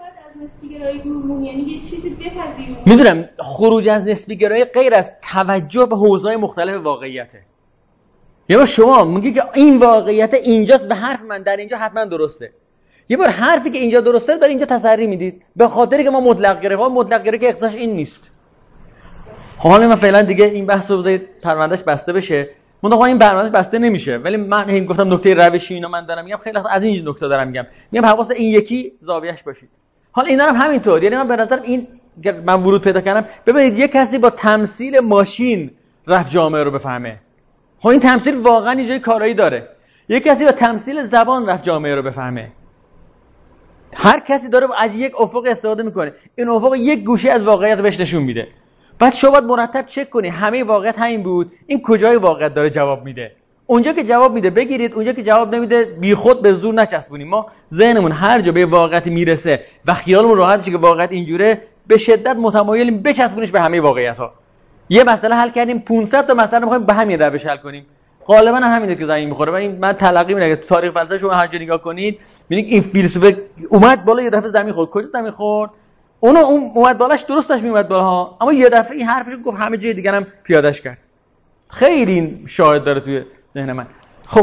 میدونم خروج از نسبی گرایی غیر از توجه به حوزه‌های مختلف واقعیته. یه شما میگی که این واقعیت اینجاست، به حرف من در اینجا حتما درسته. یه بار حرفی که اینجا درسته داره اینجا تسری میدید، به خاطری که ما مطلق گرایی که اختصاصش این نیست. حالا من فعلا دیگه این بحث رو بذارید پروندهش بسته بشه. من این پروندهش بسته نمیشه، ولی من این گفتم نکته روشی اینا من دارم میگم، خیلی از این نکته دارم میگم حواس این یکی زاویه‌اش باشید. حالا اینا هم همینطور. یعنی من به نظرم این من ورود پیدا کردم، ببینید یه کسی با تمثیل ماشین رفت جامعه رو بفهمه. خب این تمثیل واقعا یه جای کارایی داره. یه کسی با تمثیل زبان رفت جامعه رو بفهمه. هر کسی داره از یک افق استفاده میکنه، این افق یک گوشه از واقعیت بهش نشون میده. بعد شما باید مرتب چک کنی همه واقعیت همین بود، این کجای واقعیت داره جواب میده. اونجا که جواب میده بگیرید، اونجا که جواب نمیده بیخود به زور نچسبونیم. ما ذهنمون هر جا به واقعیت میرسه و خیالمون راحت میشه که واقعیت اینجوره، به شدت متمایلیم بچسبونیش به همه واقعیت‌ها. یه مسئله حل کردیم 500 تا مسئله می‌خوایم به همین روش حل کنیم. غالبا هم همینه که زمین می‌خوره. ولی من تلقی می‌کنم تو تاریخ فلسفه شما هر جا نگاه کنید می‌بینید این فیلسوف اومد بالا یه دفعه زمین خورد. کجا زمین خورد؟ اون اومد بالاش درستش میومد بالا، اما یه دفعه این حرفش گفت همه جای دیگه هم پیادهش کرد. خیلی این شاهد داره توی ذهن من. خب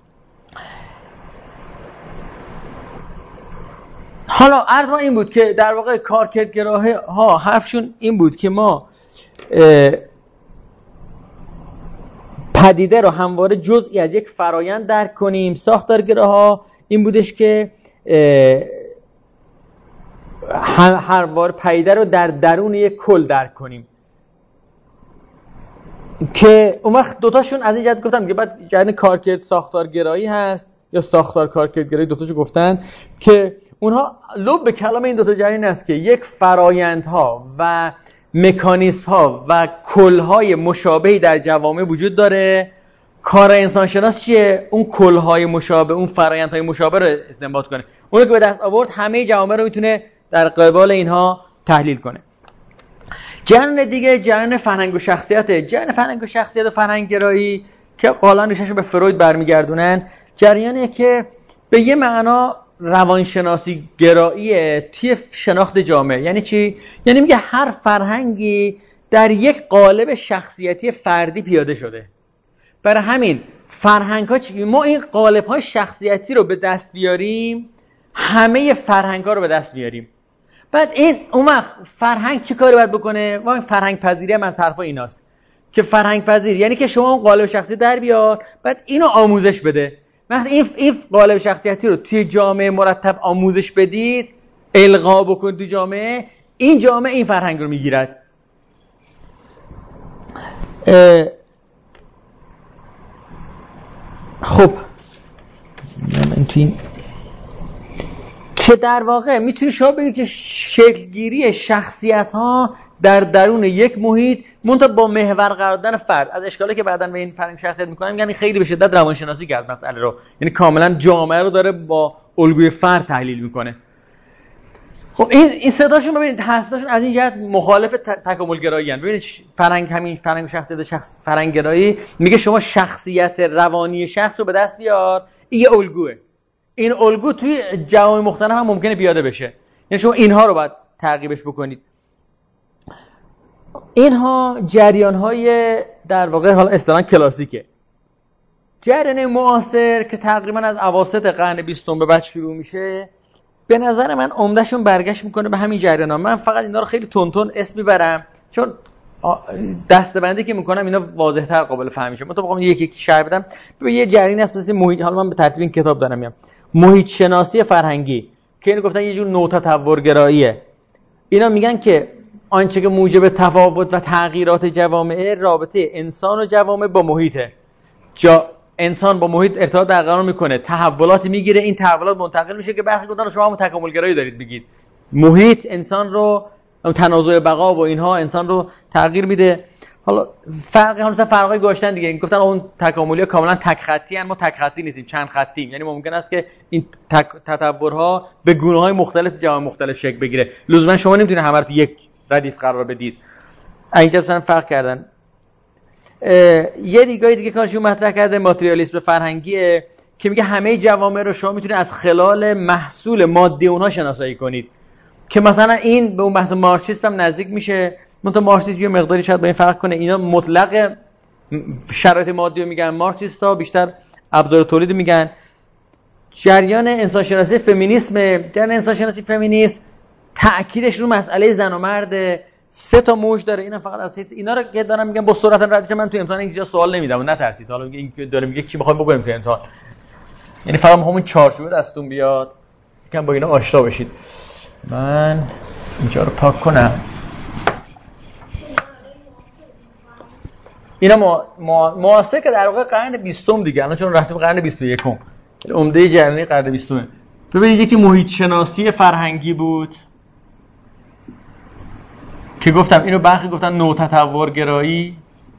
حالا عرض ما این بود که در واقع کارکردگراها حرفشون این بود که ما پدیده رو همواره جزئی از یک فرایند درک کنیم. ساختارگراها این بودش که هر بار پدیده رو در درون یک کل درک کنیم، که اون وقت دوتاشون از این جهت گفتم که بعد جهت کارکرد ساختارگرایی هست یا ساختار کارکردگرایی، دوتاشو گفتن که اونها لب به کلام این دوتا جریان است که یک فرایندها و مکانیزم ها و کل های مشابهی در جوامع وجود داره. کار انسانشناس چیه؟ اون کل های مشابه، اون فرآیند های مشابه رو استنباط کنه. اون که به دست آورد همه جوامع رو میتونه در قبال اینها تحلیل کنه. جریان دیگه جریان فرهنگ و شخصیته. جریان فرهنگ و شخصیت و فرهنگ گرایی که غالبا ریشه‌شو به فروید برمیگردونن، جریانیه که به یه معنا روانشناسی گراییه توی شناخت جامعه. یعنی چی؟ یعنی میگه هر فرهنگی در یک قالب شخصیتی فردی پیاده شده. برای همین فرهنگ‌ها ما این قالب‌های شخصیتی رو به دست بیاریم، همه فرهنگ‌ها رو به دست بیاریم. بعد اون وقت فرهنگ چی کاری باید بکنه؟ واقعا فرهنگ پذیری هم از حرفا ایناست که فرهنگ پذیر یعنی که شما اون قالب شخصی در بیار، بعد اینو آموزش بده. وقتی این قالب شخصیتی رو توی جامعه مرتب آموزش بدید، القا بکنید تو جامعه، این جامعه این فرهنگ رو میگیرد. خب من تو این که در واقع میتونی شما بگید که شکلگیری شخصیت ها در درون یک محیط منتها با محور قرار دادن فرد. از اشکالی که بعداً به این فرهنگ شخصیت میکنم یعنی خیلی به شدت روانشناسی کرد مسئله رو، یعنی کاملا جامعه رو داره با الگوی فرد تحلیل میکنه. خب این صداشون ببینید هستشون از این جهت مخالف تکاملگرایی ان. ببینید همین فرهنگ شخصیت فرهنگگرایی میگه شما شخصیت روانی شخص رو به دست بیار، این یه الگوئه. این الگو توی جوامع مختلف هم ممکنه پیاده بشه، یعنی شما اینها رو باید تعقیبش بکنید. اینها جریان‌های در واقع حالا اصطلاحاً کلاسیکه. جریان معاصر که تقریباً از اواسط قرن 20 به بعد شروع میشه، به نظر من عمده‌شون برگشت میکنه به همین جریان‌ها. من فقط اینا رو خیلی تون اسم میبرم چون دسته‌بندی که میکنم اینا واضح‌تر قابل فهم میشه. من تو بخوام یکی شرح بدم، به یه جریانی هست مثل محیط، حالا من به ترتیب این کتاب دارم میام، محیط شناسی فرهنگی که اینو گفتن یه جور نوتطورگراییه. اینا میگن که آنچه که موجب تفاوت و تغییرات جوامع، رابطه انسان و جوامع با محیطه. انسان با محیط ارتباط برقرار میکنه، تحولاتی میگیره، این تحولات منتقل میشه که برخی گفتن شما هم تکاملگرایی دارید بگید. محیط انسان رو، تنازع بقا و اینها انسان رو تغییر میده. حالا فرقای گذاشتن دیگه، گفتن اون تکاملی‌ها کاملا تک خطی ان، ما تک خطی نیستیم، چند خطیم. یعنی ممکن است که این تطورها به گونه‌های مختلف جوامع مختلف شکل بگیره. لزوما شما نمیتونید همه رو تو یک ردیف قرار بدید. اینجا مثلا فرق کردن. یه دیگه کارشون مطرح کرده ماتریالیسم فرهنگیه که میگه همه جوامع رو شما میتونید از خلال محصول مادی اونها شناسایی کنید، که مثلا این به اون بحث مارکسیست هم نزدیک میشه. منتها مارکسیسم یه مقداری شاید با این فرق کنه. اینا مطلق شرایط مادی رو میگن، مارکسیست‌ها بیشتر ابزار تولید میگن. جریان انسانشناسی فمینیسم، جریان انسانشناسی فمینیسم تأکیدش رو مسئله زن و مرد، 3 تا موج داره. اینا فقط از حیث اینا رو که دارم میگم با سرعت رد، من تو امتحان اینجا سوال نمیدم، نترسید. حالا این که داره میگه چی میخوایم بگیم تو امتحان، یعنی فقط همون چارچوب دستون بیاد یکم با اینا آشنا بشید. من اینجا رو پاک کنم. اینا معاصر که در واقع قرن 20 دیگه، الان چون رفتیم قرن 21 عمده جریانی قرن 20. ببینید یکی محیط شناسی فرهنگی بود که گفتم اینو برخی گفتن نوتطورگرایی.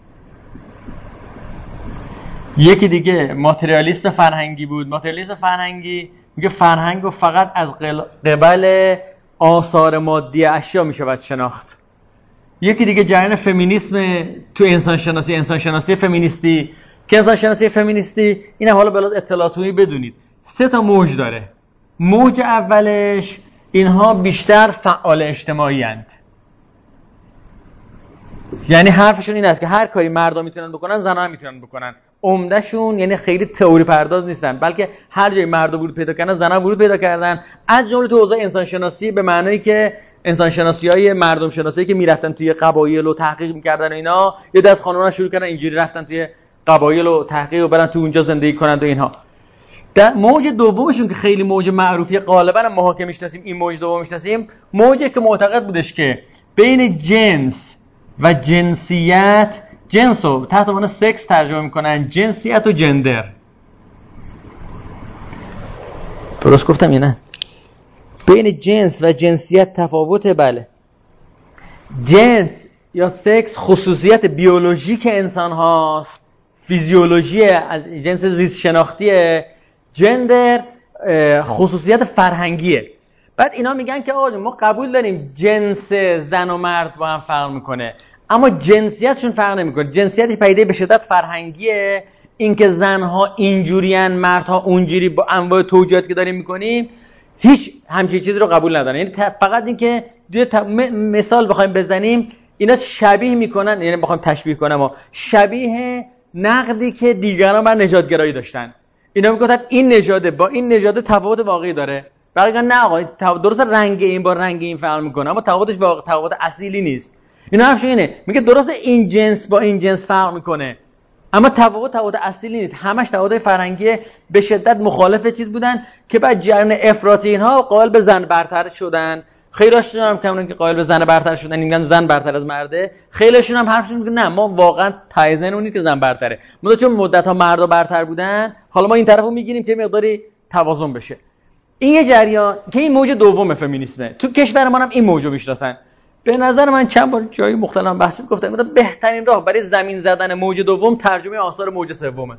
یکی دیگه ماتریالیسم فرهنگی بود. ماتریالیسم فرهنگی میگه فرهنگ رو فقط از قبل آثار مادی اشیا میشود شناخت. یکی دیگه جریان فمینیسم تو انسانشناسی فمینیستی که انسانشناسی فمینیستی اینم حالا بلاز اطلاعاتی بدونید 3 تا موج داره. موج اولش اینها بیشتر فعال اجتماعی اند، یعنی حرفشون این است که هر کاری مردم میتونن بکنن زنها هم میتونن بکنن. عمدهشون یعنی خیلی تئوری پرداز نیستن، بلکه هر جای مردم ورود پیدا کردن زنها ورود پیدا کردن. از جمله تو حوزه انسانشناسی به معنایی که انسانشناسی‌های مردم شناسی که میرفتن توی قبایل و تحقیق می‌کردن اینا، یه دست خانم‌ها شروع کردن اینجوری رفتن توی قبایل و تحقیق و برن تو اونجا زندگی کنن و اینها. در موج دومشون که خیلی موج معروفی غالبا ماها که میشناسیم، این موج دوم میشناسیم، موجی که معتقد بودش که بین جنس و جنسیت، جنس رو تحت عنوان سکس ترجمه میکنن، جنسیت و جندر. درست گفتم یا نه؟ بین جنس و جنسیت تفاوته. بله. جنس یا سکس خصوصیت بیولوژیک انسان هاست، فیزیولوژی از جنس زیست شناختیه. جندر خصوصیت فرهنگیه. بعد اینا میگن که آقا ما قبول داریم جنس زن و مرد با هم فرق میکنه، اما جنسیتشون فرق نمیکنه. جنسیت پدیده به شدت فرهنگیه. اینکه زنها اینجورین مردها اونجوری، با انواع توجیهاتی که داریم میکنیم هیچ همچین چیزی رو قبول ندارن. یعنی فقط اینکه مثال بخوایم بزنیم، اینا شبیه میکنن، یعنی بخوایم تشبیه کنم و شبیه نقدی که دیگران بر نژادگرایی داشتن. اینا میگفتن این نژاد با این نژاد تفاوت واقعی داره. بقیه نه آقا درست رنگ این با رنگ این فرق میکنه، اما تفاوتش واقعا تفاوت اصیلی نیست. اینا حرفشون اینه، میگه درست این جنس با این جنس فرق میکنه، اما تفاوت اصیلی نیست. همش تفاوت فرهنگی. به شدت مخالف چیز بودن که بعد جریان افراطی اینها قائل به زن برتر شدن. خیلیشون هم کمون که قائل به زن برتر شدن، میگن زن برتر از مرده. خیلیشون هم حرفشون میگه نه ما واقعا تایزن اونی که زن برتره، ما چون مدت ها مردا برتر بودن، حالا ما این طرفو میگیریم که مقداری توازن بشه. این یه جریان که این موج دوم فمینیسمه. تو کشور ما هم این موجو میشناسن. به نظر من چند بار جای مختلف بحث گفتم بهترین راه برای زمین زدن موج دوم ترجمه آثار موج سومه.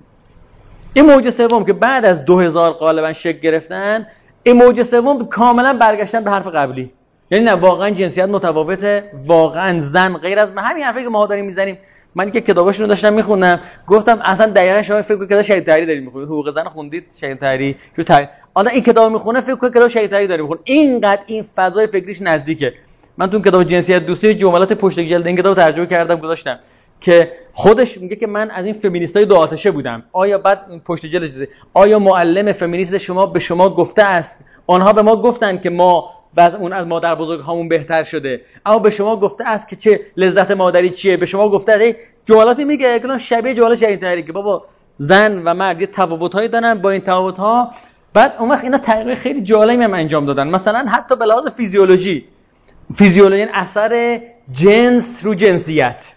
این موج سوم که بعد از 2000 غالبا شکل گرفتن، این موج سوم کاملا برگشتن به حرف قبلی. یعنی نه واقعا جنسیت متفاوته، واقعا زن غیر از همین حرفی که ما داریم میزنیم. من که کتاباشون رو داشتم میخوندم گفتم اصلا دقیقاً شما فکر کنید که شهید طاهری دارید میخونید، حقوق زن خوندید شهید طاهری تو آدم این کتابو میخونه فکر کنید که شهید طاهری داره میخونه. اینقدر این فضای فکریش نزدیکه. من تو کتاب جنسیت دوستی جملات پشت جلد این کتابو ترجمه کردم گذاشتم که خودش میگه که من از این فمینیستای دو آتشه بودم. آیا بعد پشت جلد آیا معلم فمینیست شما به شما گفته است، آنها به ما گفتن که ما بعض اون از مادر بزرگهامون بهتر شده، اما به شما گفته است که چه لذت مادری چیه؟ به شما گفته است جملاتی میگه که شبیه جملات شهید طاهری که بابا زن و مرد یه تفاوت‌هایی دارن، با این تفاوت‌ها بعد اون وقت اینا تغییر خیلی جالبی هم انجام دادن. مثلا حتی به لحاظ فیزیولوژی یعنی اثر جنس رو جنسیت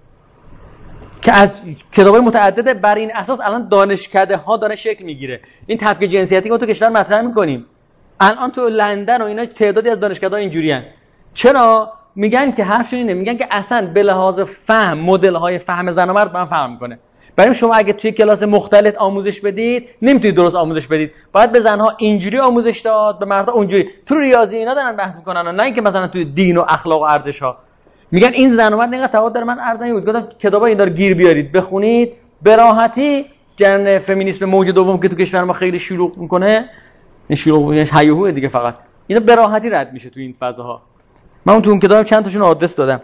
که از کتابای متعدد بر این اساس الان دانشکده ها داره شکل میگیره. این تفکیک جنسیتی که تو کشور مطرح میکنیم الان تو لندن و اینا تعدادی از دانشکده ها اینجوریان. چرا؟ میگن که حرفشون اینه، میگن که اصلا به لحاظ فهم مدل های فهم زن و مرد با هم فرق میکنه. برای شما اگه توی کلاس مختلط آموزش بدید نمیتونید درست آموزش بدید. باید به زنها اینجوری آموزش داد، به مردها اونجوری. تو ریاضی اینا دارن بحث میکنن و نه اینکه مثلا توی دین و اخلاق و ارزش ها. میگن این زن و مرد اینقدر تفاوت داره. من عرض نمی‌کنم گفتم کتابا این داره گیر بیارید بخونید به راحتی. جن فمینیسم موج دوم که تو کشور ما خیلی شلوغ میکنه، این شلوغ هیاهو دیگه، فقط اینا به راحتی رد میشه تو این فضاها. من تو اون کتاب چند تاشون آدرس دادم.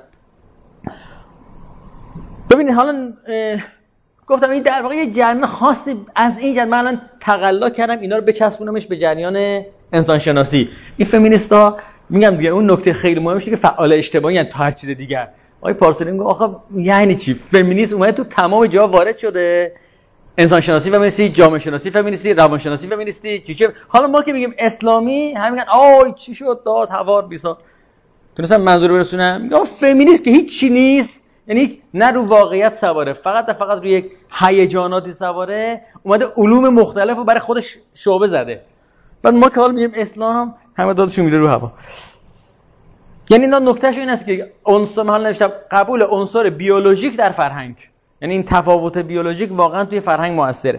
ببینید حالا گفتم این در واقع یه جریان خاصی از این جریان من الان تقلا کردم اینا رو بچسبونمش به جریان انسان شناسی. این فمینیستا میگم دیگه اون نکته خیلی مهمشه که فعال اجتماعی ان تا هر چیز دیگر. آقای پارسالی میگه آخه یعنی چی؟ فمینیسم اومده تو تمام جا وارد شده. انسان شناسی فمینیستی، جامعه شناسی فمینیستی، روان شناسی فمینیستی، چی. حالا ما که میگیم اسلامی هم میگن آی چی شد داد هوار بیسا. تونستم منظور برسونم؟ میگم فمینیست که هیچ چی نیست، یعنی نه رو واقعیت سواره، فقط روی یک هیجاناتی سواره، اومده علوم مختلفو برای خودش شعبه زده. بعد ما که حالا میگیم اسلام همه دادشو میره رو هوا. یعنی اینا نکتهش این است که عنصر محل نوشتم قبول عنصر بیولوژیک در فرهنگ، یعنی این تفاوت بیولوژیک واقعا توی فرهنگ موثره.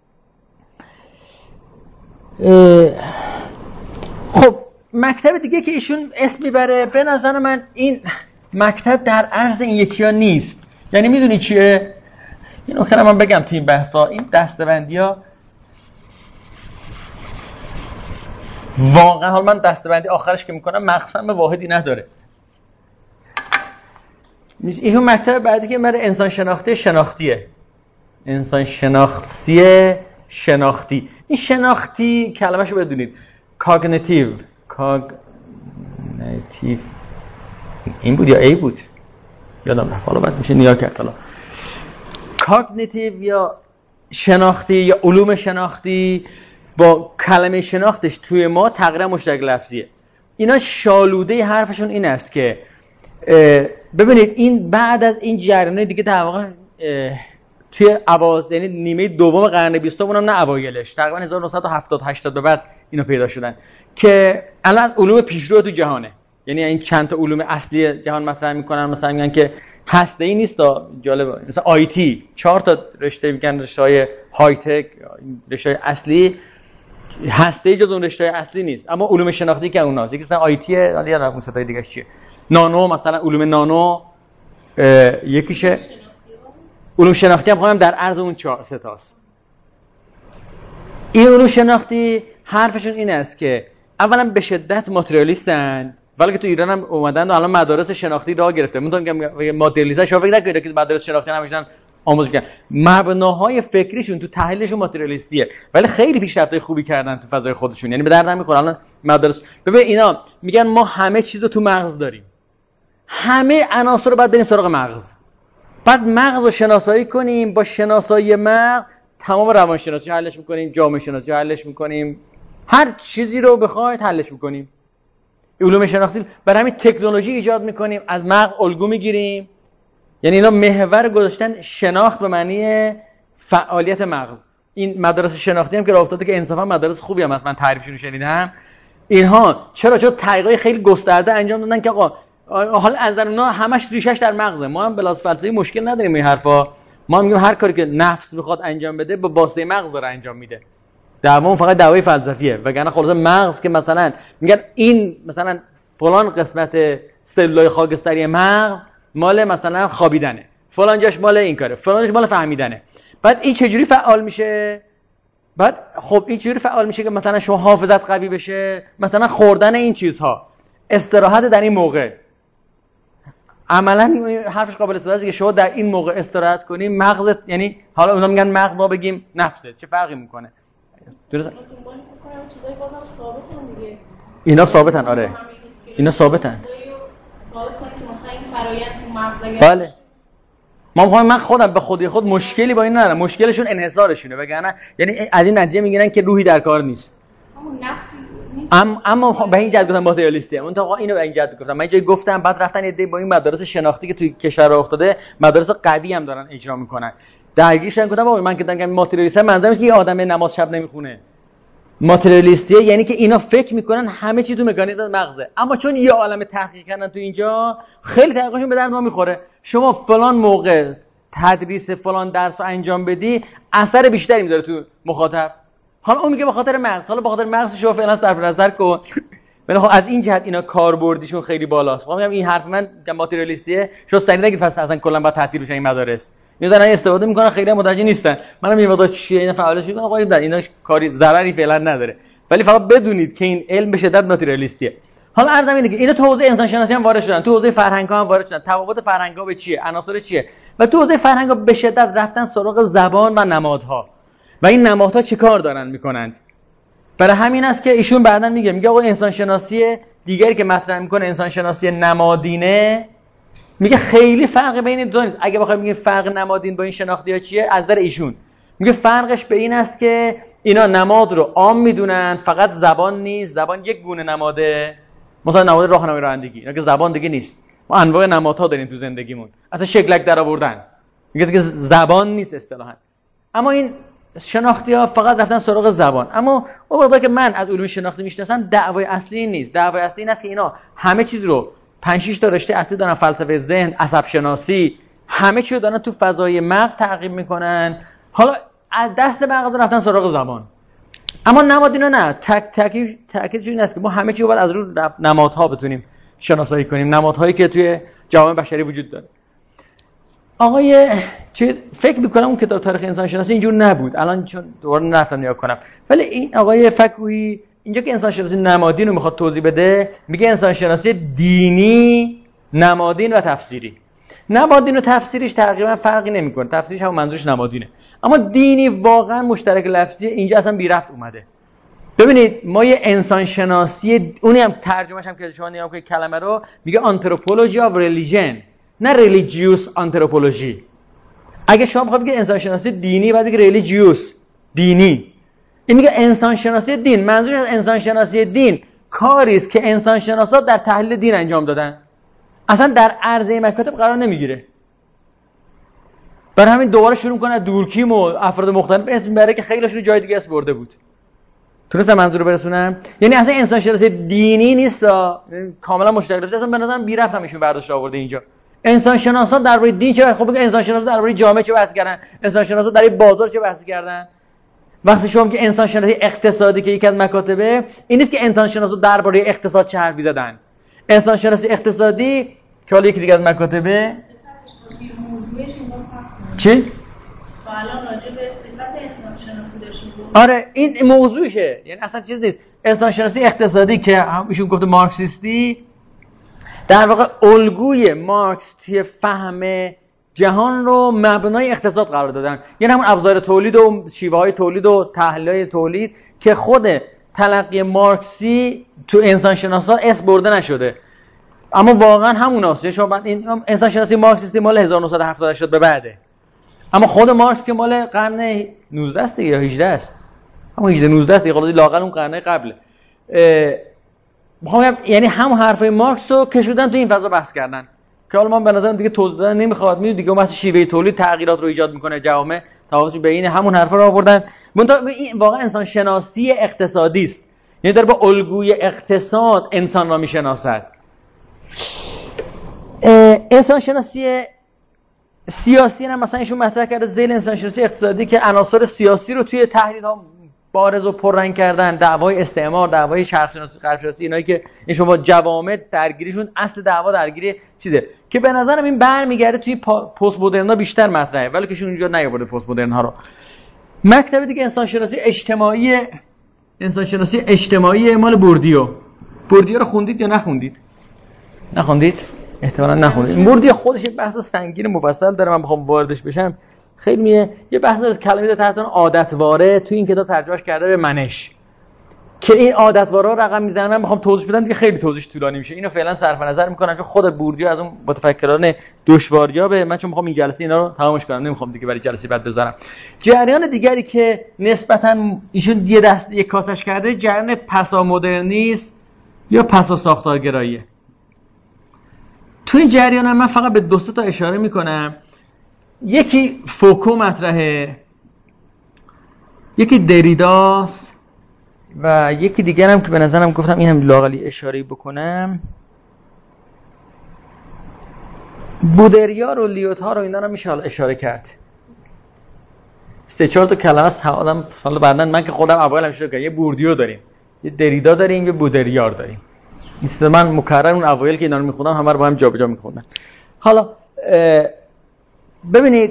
خب مکتب دیگه که ایشون اسم میبره به نظر من این مکتب در عرض این یکی‌ها نیست. یعنی میدونی چیه؟ این نکته رو من بگم توی این بحثا، این دسته‌بندی‌ها واقعا حال من دسته‌بندی آخرش که میکنم مقصد واحدی نداره. این مکتب بعدی که برای انسان شناختی شناختیه. انسان شناختی. این شناختی کلمه‌شو بدونید. کاگنیتیو این بود یا ای بود؟ یادم رفت. حالا بعد میشه نیا کرد. حالا کاگنیتیو یا شناختی یا علوم شناختی با کلمه شناختش توی ما تقریبا مشترک لفظیه. اینا شالوده حرفشون این است که ببینید این بعد از این جریان دیگه در واقع توی یعنی نیمه دوم قرن 20 اونم نه اوایلش، تقریبا 1970 80 به بعد اینا پیدا شدن که الان علوم پیشرو تو جهانه. یعنی این چند تا علوم اصلی جهان مطرح میکنن، مثلا میگن که هسته‌ای نیست. جالبه مثلا آیتی 4 تا رشته میگن رشته‌های های تک، رشته اصلی هسته‌ای جز اون رشته اصلی نیست، اما علوم شناختی که اوناست. یکی مثلا آیتی، حالا یادم اون ستای دیگه چیه، نانو مثلا علوم نانو یکیشه. علوم شناختی هم خواهم در عرض اون 4 تاست. این علوم شناختی حرفشون این است که اولا به شدت ماتریالیستن، ولی که تو ایران هم اومدن و الان مدارس شناختی راه گرفته. من میگم ماتریالیست شما فکر نکنید که مدارس شناختی نمیشن آموزش کردن، مبناهای فکریشون تو تحلیلشون ماتریالیستیه، ولی خیلی پیشرفت‌های خوبی کردن تو فضای خودشون، یعنی به درد نمیخوره. الان مدارس ببین اینا میگن ما همه چیز رو تو مغز داریم، همه عناصر رو باید بریم سراغ مغز، بعد مغز رو شناسایی کنیم، با شناسایی مغز تمام روانشناسی حلش میکنیم، جامعه شناسی حلش میکنیم، هر چیزی رو بخواید حلش میکنیم. علوم شناختی برای همین تکنولوژی ایجاد میکنیم، از مغز الگو میگیریم. یعنی اینا محور گذاشتن شناخت به معنی فعالیت مغز. این مدارس شناختی هم که راه افتاده که انصافا مدارس خوبی هم هست، من تعریفشون رو شنیدم. اینها چون تحقیقات خیلی گسترده انجام دادن که آقا حالا از در اونها همش ریشش در مغزه. ما هم بلاس فلسفی مشکل نداریم این حرفا، ما میگیم هر کاری که نفس بخواد انجام بده با واسطه مغز داره انجام میده. دعوامون فقط دعوای فلسفیه، وگرنه خلاص مغز که مثلا میگن این مثلا فلان قسمت سلولای خاکستری مغز مال مثلا خوابیدنه، فلان جاش مال این کاره، فلان جاش مال فهمیدنه. بعد این چجوری فعال میشه؟ بعد خب این چجوری فعال میشه که مثلا شما حافظت قوی بشه؟ مثلا خوردن این چیزها، استراحت در این موقع. عملا حرفش قابل استفاده که شما در این موقع استراحت کنی مغزت، یعنی حالا اونا میگن مغز، ما بگیم نفسه، چه فرقی میکنه؟ درست؟ اینا ثابتن. آره اینا ثابتن. بله من خودم به خودی خود مشکلی با این ندارم، مشکلشون انحصارشونه، وگرنه یعنی از این نتیجه میگیرن که روحی در کار نیست. اما به این جهت گفتم ماتریالیستی. اون تا اینو به این جهت گفتم، من جایی گفتم بعد رفتن ایده با این مدارس شناختی که توی کشور راه افتاده، مدارس قوی هم دارن اجرا میکنن. درگیرشن گفتم بابا من که میگم ماتریالیست، منظورم اینه که یه آدم نماز شب نمیخونه. ماتریالیستیه یعنی که اینا فکر میکنن همه چیز تو مکانیزم مغزه، اما چون یه عالمه تحقیق کردن تو اینجا، خیلی تحقیقشون به درد ما میخوره. شما فلان موقع تدریس فلان درس رو انجام بدی، اثر بیشتری میذاره تو مخاطب. حالا اون میگه به خاطر مغز، حالا به خاطر مغز شما فعلا صرف نظر کن. ولی خب از این جهت اینا کاربردیشون خیلی بالاست. میگم این حرف من ماتریالیستیه، شما سری نگید پس اصلا کلا باید تعطیل بشن این مدارس. میذارن استفاده میکنن، خیلی متوجه نیستن. منم یه مقدار چیه اینا فعالش میگم آقا اینا کاری ضرری فعلا نداره، ولی فقط بدونید که این علم به شدت ماتریالیستیه. حالا عرضم اینه که اینا تو حوزه انسان شناسی هم وارد شدن، تو حوزه فرهنگ ها هم وارد شدن. تفاوت فرهنگ ها به چیه؟ عناصر چیه؟ و تو حوزه فرهنگ ها به شدت رفتن سراغ زبان و نمادها. و این نمادها چه کار دارن میکنن؟ برای همین است که ایشون بعداً میگه آقا انسان شناسی دیگری که مطرح میکنه انسان شناسی نمادینه، میگه خیلی فرق بین دو نیست. اگه بخوایم بگیم فرق نمادین با این شناختی‌ها چیه، از نظر ایشون میگه فرقش به این است که اینا نماد رو عام میدونن، فقط زبان نیست. زبان یک گونه نماده، مثلا نماد راهنمای رانندگی، اینا که زبان دیگه نیست. ما انواع نمادها داریم تو زندگیمون، اصلا شکلک در آوردن، میگه دیگه زبان نیست اصطلاحاً. اما این شناختی‌ها فقط رفتن سراغ زبان. اما اون وقتی که من از علوم شناختی میشناسم، دعوای اصلی این نیست. دعوای اصلی این است که اینا همه چیز رو 5-6 تا رشته اصلی دارن، فلسفه ذهن، عصب شناسی، همه چی رو دارن تو فضای مغز تعقیب میکنن. حالا از دست مغز رفتن سراغ زبان. اما نمادینا نه، تاکیدش این است که ما همه چی رو باید از رو نمادها بتونیم شناسایی کنیم، نمادهایی که توی جامعه بشری وجود داره. آقای فکر میکنم اون کتاب تاریخ انسان شناسی اینجور نبود، الان چون دوباره نرفتم نگاه کنم، ولی این آقای فکوهی اینجا که انسان شناسی نمادین رو میخواد توضیح بده، میگه انسان شناسی دینی، نمادین و تفسیری. نمادین و تفسیریش تقریبا فرقی نمیکنه، تفسیرش هم منظورش نمادینه، اما دینی واقعا مشترک لفظی اینجا اصلا بی ربط اومده. ببینید ما یه انسان شناسی، اونی هم ترجمهش هم که شما نگاه کنید کلمه رو، میگه آنتروپولوژی آف ریلیژن، نه ریلیجیوس آنتروپولوژی. اگه شما بخواید بگید انسان شناسی دینی، بعد بگید ریلیجیوس دینی. این میگه انسان شناسی دین، منظور از انسان شناسی دین کاری است که انسان شناسا در تحلیل دین انجام دادن، اصلا در عرضه مکاتب قرار نمیگیره. برای همین دوباره شروع کنه دورکیم و افراد مختلف اسم میبره که خیلیشون جای دیگه اسم برده بود. تونستم منظور رو برسونم؟ یعنی اصلا انسان شناسی دینی نیست، کاملا مشترک است. اصلا به نظرم بی ربط ایشون برداشت آورده اینجا. انسان شناسا درباره دین چه خب بگه، انسان شناسا درباره جامعه چه بحث کردن، انسان شناسا درباره بازار چه بحث کردن. وقتی شما که انسان شناسی اقتصادی که یکی از مکاتبه این نیست که انسان شناسا درباره اقتصاد چه حرفی زدن. انسان شناسی اقتصادی که حالا یکی دیگه از مکاتبه چی؟ الان راجع به صفت انسان شناسی داشتیم. آره این موضوعشه، یعنی اصلا چیز نیست. انسان شناسی اقتصادی که ایشون گفته مارکسیستی، در واقع الگوی مارکس توی فهم جهان رو مبنای اقتصاد قرار دادن. یعنی همون ابزار تولید و شیوه های تولید و تحلیل تولید که خود تلقی مارکسی تو انسان شناسا اسم برده نشده، اما واقعا هموناست. شما این انسان شناسی مارکسیستی مال 1978 به بعده، اما خود مارکس که مال قرن 19 است یا 18 است، اما 18 19 است، خلاص لااقل اون قرن قبله. یعنی همون حرفای مارکس رو کشوندن تو این فضا بحث کردن که حالا من به نظرم دیگه توضیح دادن نمیخواد. میدونید دیگه مثلا شیوه تولید تغییرات رو ایجاد میکنه جوامع، تفاوتش بین همون حرفا رو آوردن. این واقعا انسان شناسی اقتصادی است، یعنی در با الگوی اقتصاد انسان را میشناسد. انسان شناسی سیاسی هم مثلا ایشون مطرح کرده ذیل انسان شناسی اقتصادی که عناصر سیاسی رو توی تحلیل ها بارز و پررنگ کردن، دعوای استعمار، دعوای شرق شناسی، غرب شناسی، اینایی که این شما جوامع درگیریشون اصل دعوا درگیری چیزه که به نظرم این برمیگرده توی پست مدرنا بیشتر مطرحه، ولی که ایشون اونجا نیاورده پست مدرن ها رو. مکتب دیگه انسان شناسی اجتماعی مال بوردیو رو خوندید یا نخوندید؟ نخوندید؟ احتمالاً نخوندید. بوردیو خودش یه بحث سنگین مفصل داره، من بخوام واردش بشم خیلی یه بحث داره. کلمه تحت عادتواره تو این کتاب ترجمهش کرده به منش که این عادتواره رو رقم میزنن. من میخوام توضیح بدم دیگه خیلی توضیحش طولانی میشه، اینو فعلا صرف نظر میکنم چون خود بوردیو از اون متفکران دشواریابه. من چون میخوام این جلسه اینا رو تمامش کنم، نمیخوام دیگه برای جلسه بعد بذارم. جریان دیگری که نسبتاً ایشون یه کاسش کرده جریان پسا مدرنیسم یا پسا ساختارگراییه. تو این جریان من فقط به دو سه تا اشاره میکنم. یکی فوکو مطرحه، یکی دریداست و یکی دیگر هم که به نظرم گفتم این هم لااقلی اشاره بکنم، بودریار و لیوتار و اینا رو میشه اشاره کرد. 3-4 تا کلمه است آدم حالا بعداً من که خودم اول هم شروع کردم. یه بوردیو داریم، یه دریدا داریم، یه بودریار داریم. این من مکرر اون اوایل که اینا رو میخوندم همه رو با هم جابجا میخوندم. حالا ببینید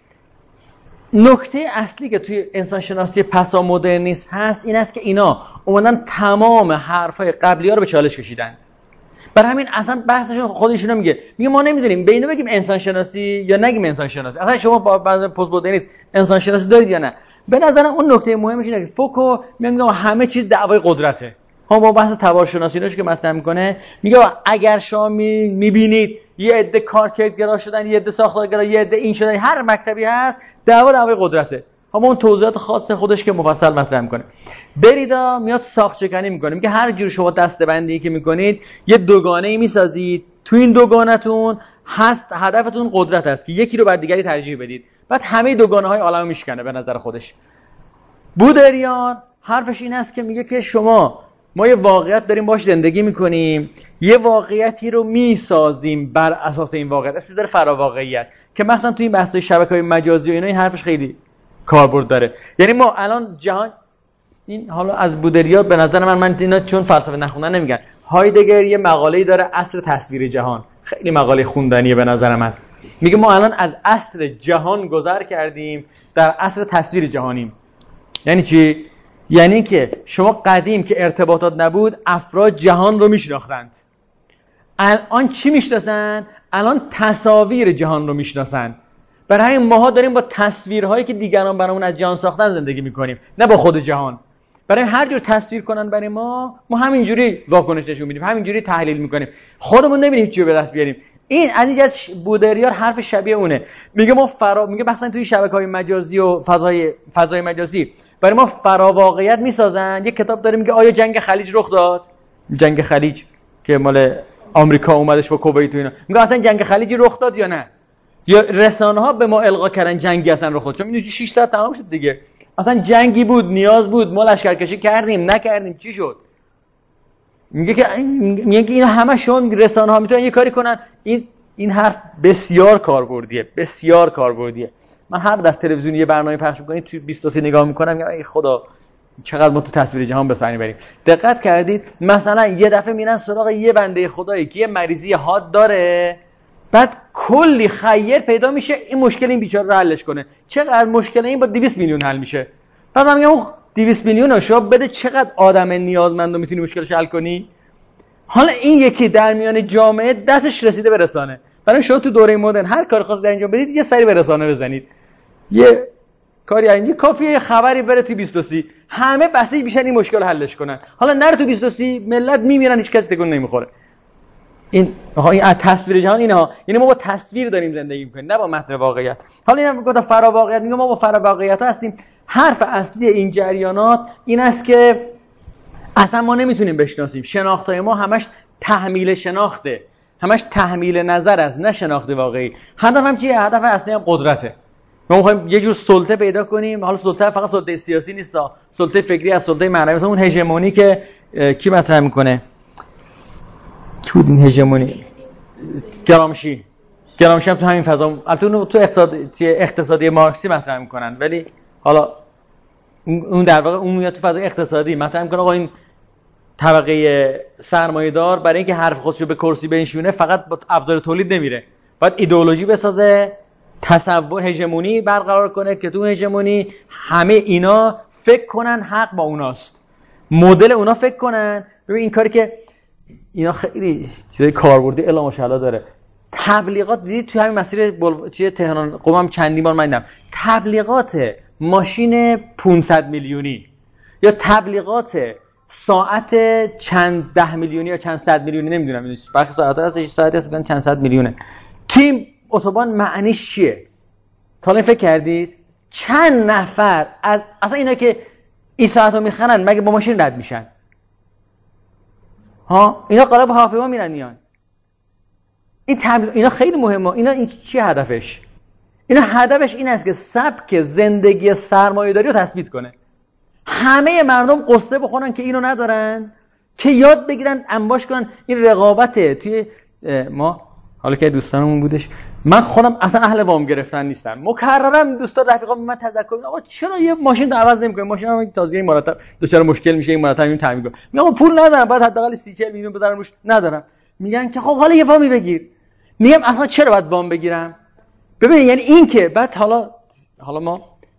نکته اصلی که توی انسان شناسی پسا مدرنیسم هست این است که اینا اومدن تمام حرفای قبلی ها رو به چالش کشیدن. برای همین اصلا بحثشون خودشون میگه ما نمیدونیم بینو بگیم انسان شناسی یا نگیم انسان شناسی. اصلا شما با بعضی پست مدرنیسم انسان شناسی دارید یا نه؟ به نظرم اون نکته مهمش اینه که فوکو میگه همه چیز دعوای قدرته. ها با بحث تبارشناسی که مطرح میکنه میگه اگر شما میبینید یه عده کارکردگرا شدن، یه عده ساختارگرا، یه عده این شدن، هر مکتبی هست دعوای قدرته. اما اون توضیحات خاص خودش که مفصل مطرح میکنه. دریدا میاد ساخت شکنی میکنه، میگه هر جور شما دسته‌بندی که میکنید یه دوگانه‌ای میسازید، تو این دوگانه‌تون هست هدفتون قدرت است که یکی رو بر دیگری ترجیح بدید، بعد همه دوگانه‌های عالمو میشکنه به نظر خودش. بودریان حرفش این است که میگه که ما یه واقعیت داریم باش زندگی میکنیم، یه واقعیتی رو میسازیم بر اساس این واقعیت، اسمش داره فراواقعیت، که مثلا توی این بحث‌های شبکه‌های مجازی و اینا این حرفش خیلی کاربرد داره. یعنی ما الان جهان این حالا از بودریار به نظر من اینا چون فلسفه نخوندن نمیگن، هایدگر یه مقاله‌ای داره عصر تصویر جهان، خیلی مقاله خوندنیه به نظر من. میگه ما الان از عصر جهان گذر کردیم در عصر تصویر جهانیم. یعنی چی؟ یعنی که شما قدیم که ارتباطات نبود افراد جهان رو میشناختند، الان چی میشناسن؟ الان تصاویر جهان رو میشناسن. برای همین ماها داریم با تصویرهایی که دیگران برامون از جهان ساختن زندگی میکنیم، نه با خود جهان. برای هر جور تصویر کنن برای ما همینجوری واکنش نشون میدیم، همینجوری تحلیل میکنیم، خودمون نمیدونیم چی رو به دست بیاریم. این از اینجا از بودریار حرف شبیه اونه. میگه ما میگه مثلا توی شبکه‌های مجازی و فضای مجازی برای ما فراواقعیت میسازن. یک کتاب داره میگه آیا جنگ خلیج رخ داد؟ جنگ خلیج که مال آمریکا اومدش با کویت و اینا، میگه اصلا جنگ خلیجی رخ داد یا نه؟ یا رسانه‌ها به ما القا کردن جنگی اصلا رخ داد؟ چون این 6 ساعت تمام شد دیگه. اصلا جنگی بود، نیاز بود، ما لشکرکشی کردیم نکردیم، چی شد؟ میگه که اینا همشون رسانه‌ها میتونن یه کاری کنن. این حرف بسیار کاربردیه. من هر دفعه تلویزیون یه برنامه پخش می‌کنید توی 23 نگاه می‌کنم، میگم ای خدا چقدر ما تو تصویر جهان به صحنه بریم. دقت کردید مثلا یه دفعه میرن سراغ یه بنده خدایی که یه مریضی حاد داره، بعد کلی خیر پیدا میشه این مشکل این بیچاره رو حلش کنه. چقدر مشکل این با 200 میلیون حل میشه. بعد من میگم اون 200 میلیون رو شما بده چقدر آدم نیازمند رو میتونی مشکلش حل کنی. حالا این یکی در میان جامعه دستش رسیده به رسانه. برای شما تو دوره مدرن هر کاری خواستید انجام بدید یه سری به رسانه بزنید، یه کاری انجام کافیه یه خبری بره تو 23 همه بسیج میشن این مشکل رو حلش کنن. حالا نره تو 23 ملت میمیرن هیچ کسی تکون نمیخوره. این تصویر جهان اینها، یعنی ما با تصویر داریم زندگی میکنیم نه با متن واقعیت. حالا اینم گفتم فرا واقعیت، میگم ما با فرا واقعیت هستیم. حرف اصلی این جریانات این است که اصلا ما نمیتونیم بشناسیم. شناختای ما همش تحمیل شناخته، همش تحمیل نظر است نه شناخت واقعی. هدفم چیه؟ هدف اصلی هم قدرته. ما میخوایم یه جور سلطه پیدا کنیم. حالا سلطه فقط سلطه سیاسی نیست، سلطه فکری از سلطه معنوی. مثلا اون هژمونی که کی مطرح میکنه؟ کی بود این هژمونی؟ گرامشی هم تو همین فضا، البته تو اقتصادی مارکسی مطرح میکنن، ولی حالا اون در واقع اون میاد تو فضای اقتصادی مطرح میکنه آقا این طبقه سرمایه‌دار برای اینکه حرف خودش رو به کرسی بنشونه فقط با ابزار تولید نمیره، باید ایدئولوژی بسازه، تصور هژمونی برقرار کنه که تو هژمونی همه اینا فکر کنن حق با اوناست، مدل اونا فکر کنن. ببین این کاری که اینا خیلی چیزای کاربردی الا ماشاءالله داره. تبلیغات دیدید تو همین مسیر توی تهران قم چندین بار من دیدم تبلیغات ماشین 500 میلیونی یا تبلیغات ساعت چند 10 میلیونی یا چند صد میلیونی، نمیدونم برخی ساعت هستش ساعتی هست میگن چند صد میلیونه. تیم اتوبان معنیش چیه؟ تا الان فکر کردید چند نفر از اصلا اینا که این ساعتو میخرن مگه با ماشین رد میشن؟ ها اینا قراره با هواپیما میرن میان. اینا خیلی مهمه. این چی هدفش؟ اینا هدفش این است که سبک زندگی سرمایه‌داری رو تثبیت کنه. همه مردم قصه بخونن که اینو ندارن، که یاد بگیرن انباش کنن. این رقابته توی ما. حالا که دوستانمون بودش، من خودم اصلا اهل وام گرفتن نیستم، مکررم دوستا رفیقام من تذکر میدن آقا چرا یه ماشین رو عوض نمی‌کنی؟ ماشینم تازه این مرتب دچار مشکل میشه، این مرتب اینو تعمیر کن. میگم پول ندارم، باید حداقل 30-40 میلیون بذارم روش، ندارم. میگن که خب حالا یه وامی بگیر. میگم اصلا چرا باید وام بگیرم؟ ببین یعنی این که بعد حالا ما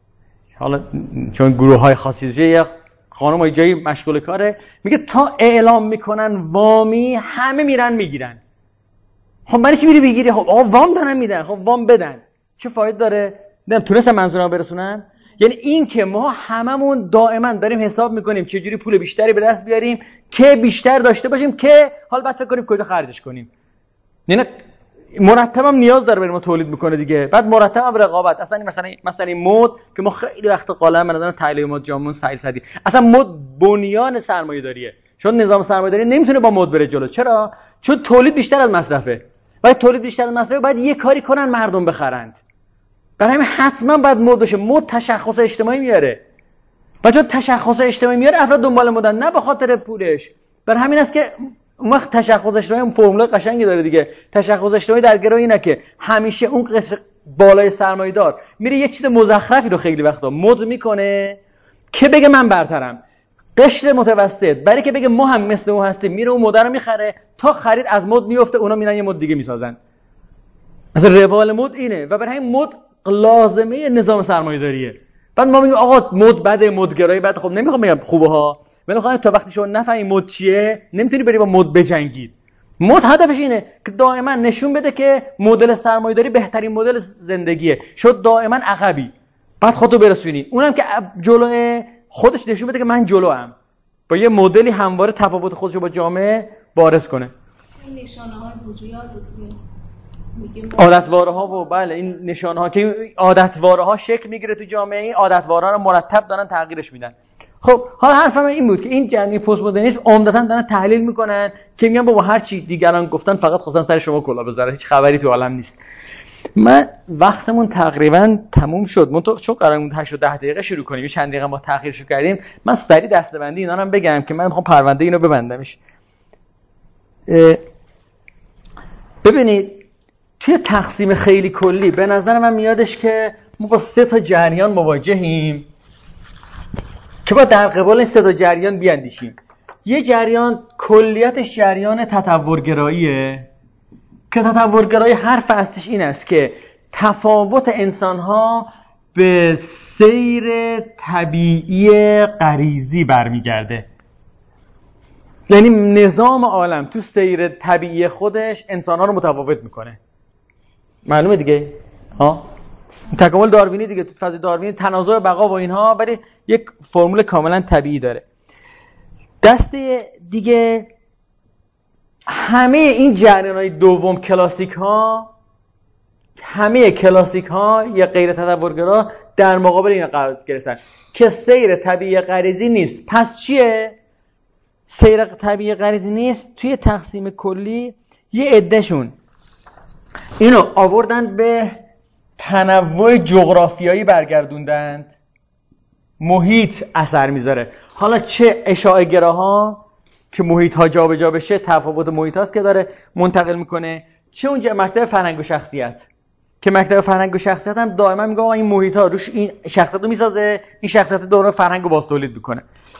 چون گروه‌های خاصی داره، یه خانم جایی مشغول کاره، میگه تا اعلام میکنن وامی همه میرن میگیرن. خب برای چی میری بگیری؟ خب آقا وام دارن میدن، خب وام بدن، چه فایده داره؟ تونستم منظورم برسونم؟ یعنی این که ما هممون دائما داریم حساب میکنیم چجوری پول بیشتری به دست بیاریم که بیشتر داشته باشیم، که حالا بعد فکر کنیم کجا خرجش کنیم. یعنی مرتبم نیاز داره بریم تولید میکنه دیگه، بعد مرتبم رقابت. اصلا مثلا این مد که ما خیلی وقت قالم من تحلیل مد جامون سعید صدی، اصلا مد بنیان سرمایه‌داریه. چون نظام سرمایه‌داری نمیتونه با مد بره جلو. چرا؟ چون تولید بیشتر از مصرفه. باید تولید بیشتر از مصرفه، باید یه کاری کنن مردم بخرند. برای همین حتما باید مد بشه. مد تشخص اجتماعی میاره. و چون تشخص اجتماعی میاره افراد دنبال مدن، نه به خاطر پولش. برای همین است که اون وقت تشخص اجتماعی فرمول قشنگی داره دیگه. تشخص اجتماعی در گروه اینه که همیشه اون قشر بالای سرمایه‌دار میره یه چیز مزخرفی رو خیلی وقتا مد میکنه که بگه من برترم. قشر متوسط برای که بگه ما هم مثل اون هستیم میره اون مد رو میخره، تا خرید از مد میفته اونا میرن یه مد دیگه میسازن. مثلا روال مد اینه و برای همین مد لازمه نظام سرمایه‌داریه. بعد ما میگیم آقا مد بده، مدگرایی بده. خب نمیخوام بگم خوبه ها، ولی میخوام تا وقتی شما نفهمی مد چیه نمیتونی بری با مد بجنگید. مد هدفش اینه که دائما نشون بده که مدل سرمایه‌داری بهترین مدل زندگیه. شد دائما عقبی، بعد خودتو برسونی. اونم که جلو خودش نشون بده که من جلوام، با یه مدلی همواره تفاوت خودش رو با جامعه بارز کنه. این نشانه‌های بوجیات عادتواره‌ها و بله این نشانه‌ها که عادتواره‌ها شکل میگیره تو جامعه، این عادتواره‌ها رو مرتب دارن تغییرش میدن. خب حالا حرفم این بود که این جمعی پست مدرنیسم عمدتاً دارن تحلیل میکنن که میگن بابا هر چی دیگران گفتن فقط خواستن سر شما کلا بذارن، هیچ خبری تو عالم نیست. من وقتمون تقریبا تموم شد. چون قرارمون 8 تا 10 دقیقه شروع کنیم، یه چند دقیقه ما تاخیر کردیم. من سریع دسته‌بندی اینا رو هم بگم که من میخوام پرونده اینو ببندمش. ببینید توی تقسیم خیلی کلی به نظر من میادش که ما با 3 تا جریان مواجهیم که با در قبال این 3 تا جریان بیاندیشیم. یه جریان کلیتش جریان تطورگراییه که تطورگرایی حرف اصلیش این است که تفاوت انسان‌ها به سیر طبیعی غریزی برمیگرده. یعنی نظام عالم تو سیر طبیعی خودش انسان‌ها رو متفاوت میکنه. معلومه دیگه؟ تکامل داروینی دیگه، تو فاز داروینی تنازع بقا و اینها، ولی یک فرمول کاملا طبیعی داره. دسته دیگه همه این جریان‌های دوم کلاسیک ها یا غیر تطورگرا در مقابل این قرار گرفتن که سیر طبیعی غریزی نیست. پس چیه؟ سیر طبیعی غریزی نیست. توی تقسیم کلی یه عدهشون اینو آوردن به تنوع جغرافیایی برگردوندند. محیط اثر میذاره. حالا چه اشاعه گراها که محیط ها جا به جا بشه، تفاوت محیط هاست که داره منتقل میکنه، چه اونجا مکتب فرهنگ و شخصیت که مکتب فرهنگ و شخصیت هم دائما میگه این محیط ها روش این شخصیت رو میسازه، این شخصیت دوران فرهنگ رو باز تولید میکنه.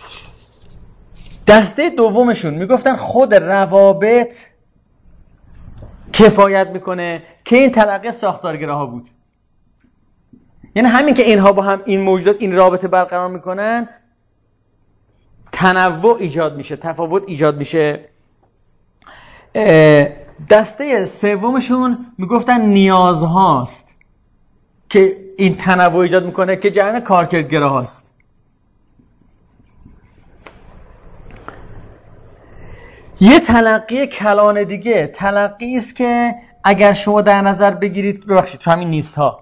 دسته دومشون میگفتن خود روابط کفایت میکنه که این تلقی ساختارگراها بود. یعنی همین که اینها با هم این موجودات این رابطه برقرار میکنن، تنوع ایجاد میشه، تفاوت ایجاد میشه. دسته سومشون میگفتن نیازهاست که این تنوع ایجاد میکنه که جریان کارکردگراهاست. یه تلقی کلان دیگه تلقی است که اگر شما در نظر بگیرید، ببخشید تو همین نیست ها،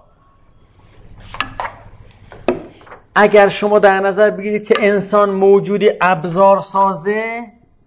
اگر شما در نظر بگیرید که انسان موجودی ابزار سازه،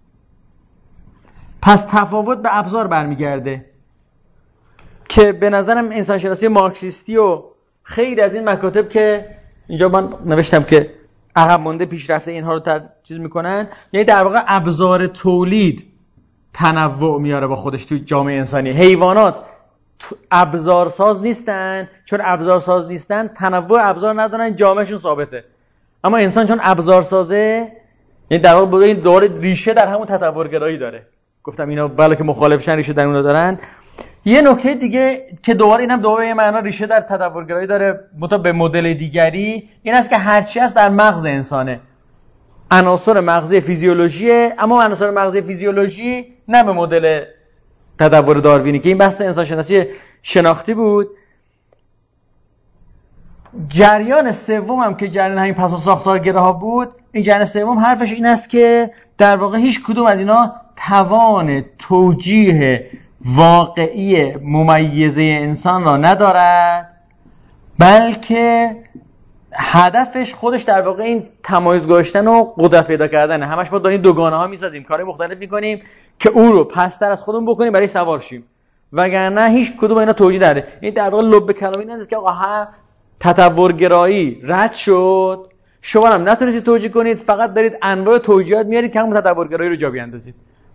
پس تفاوت به ابزار برمیگرده که به نظرم انسان شناسی مارکسیستی و خیلی از این مکاتب که اینجا من نوشتم که عقب مونده پیشرفته اینها رو چیز میکنن، یعنی در واقع ابزار تولید تنوع میاره با خودش توی جامعه انسانی. حیوانات ابزار ساز نیستن، چون ابزار ساز نیستن تنوع ابزار ندارن، جامعهشون ثابته. اما انسان چون ابزار سازه، یعنی در واقع این دوره ریشه در همون تطورگرایی داره. گفتم اینا بله که مخالفشن ریشه در اون دارن. یه نکته دیگه که دوباره اینم دوباره یه معنا ریشه در تطورگرایی داره، مطابق به مدل دیگری، این است که هرچی هست در مغز انسانه. عناصر مغزی فیزیولوژیه، اما عناصر مغزی فیزیولوژی نه به مدل تدبر داروینی که این بحث انسان شناسی شناختی بود. جریان سوم هم که جریان همین پس و ساختارگراها بود، این جریان سوم حرفش این است که در واقع هیچ کدوم از اینا توان توجیه واقعی ممیزه انسان را ندارد، بلکه هدفش خودش در واقع این تمایز گذاشتن و قدرت پیدا کردنه. همش ما داریم دوگانه ها میسازیم، کارهای مختلف میکنیم که او رو پستر از خودمون بکنیم برای سوار شیم، وگرنه هیچ کدوم اینا توجیه نداره. این در واقع لب کلامی نیست که آقا تطورگرایی رد شد، شما هم نتونستید توجیه کنید، فقط دارید انواع توجیهات میارید که همون تطورگرایی رو جا بیاندازید.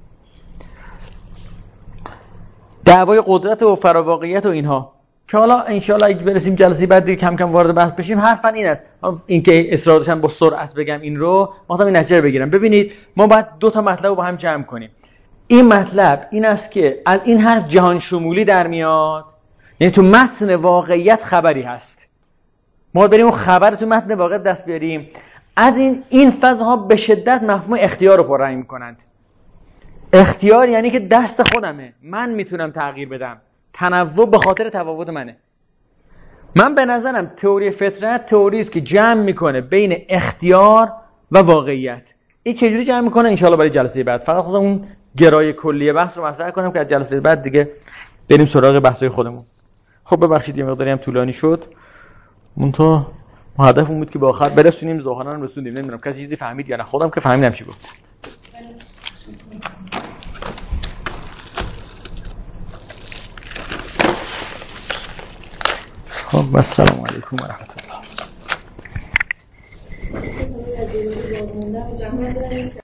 دعوای قدرت و فراواقعیت و اینها که حالا انشالله اگه برسیم جلسه بعد دیگه کم کم وارد بحث بشیم. حرفاً این است، این که اصرار داشتم با سرعت بگم این رو، مثلا این نتیجه بگیرم. ببینید ما باید دو تا مطلب رو با هم جمع کنیم. این مطلب این است که از این حرف جهان شمولی در میاد، یعنی تو متن واقعیت خبری هست، ما بریم اون خبر تو متن واقعیت دست بیاریم. از این فضاها به شدت مفهوم اختیار رو پررنگ میکنند. اختیار یعنی که دست خودمه، من میتونم تغییر بدم، تنوع به خاطر تفاوت منه. من به نظرم تئوری فطرت تئوری است که جمع میکنه بین اختیار و واقعیت. این چجوری جمع میکنه انشالله برای جلسه بعد. فقط خودم اون گرای کلیه بحث رو مطرح کنم که از جلسه بعد دیگه بریم سراغ بحث‌های خودمون. خب ببخشید یه مقداری هم طولانی شد، منتها هدفمون بود که به آخر برسونیم. ظاهرا هم رسوندیم. نمیدونم کسی چیزی فهمید یا نه، خودم که فهمیدم چی گفت. خب السلام علیکم و رحمت الله.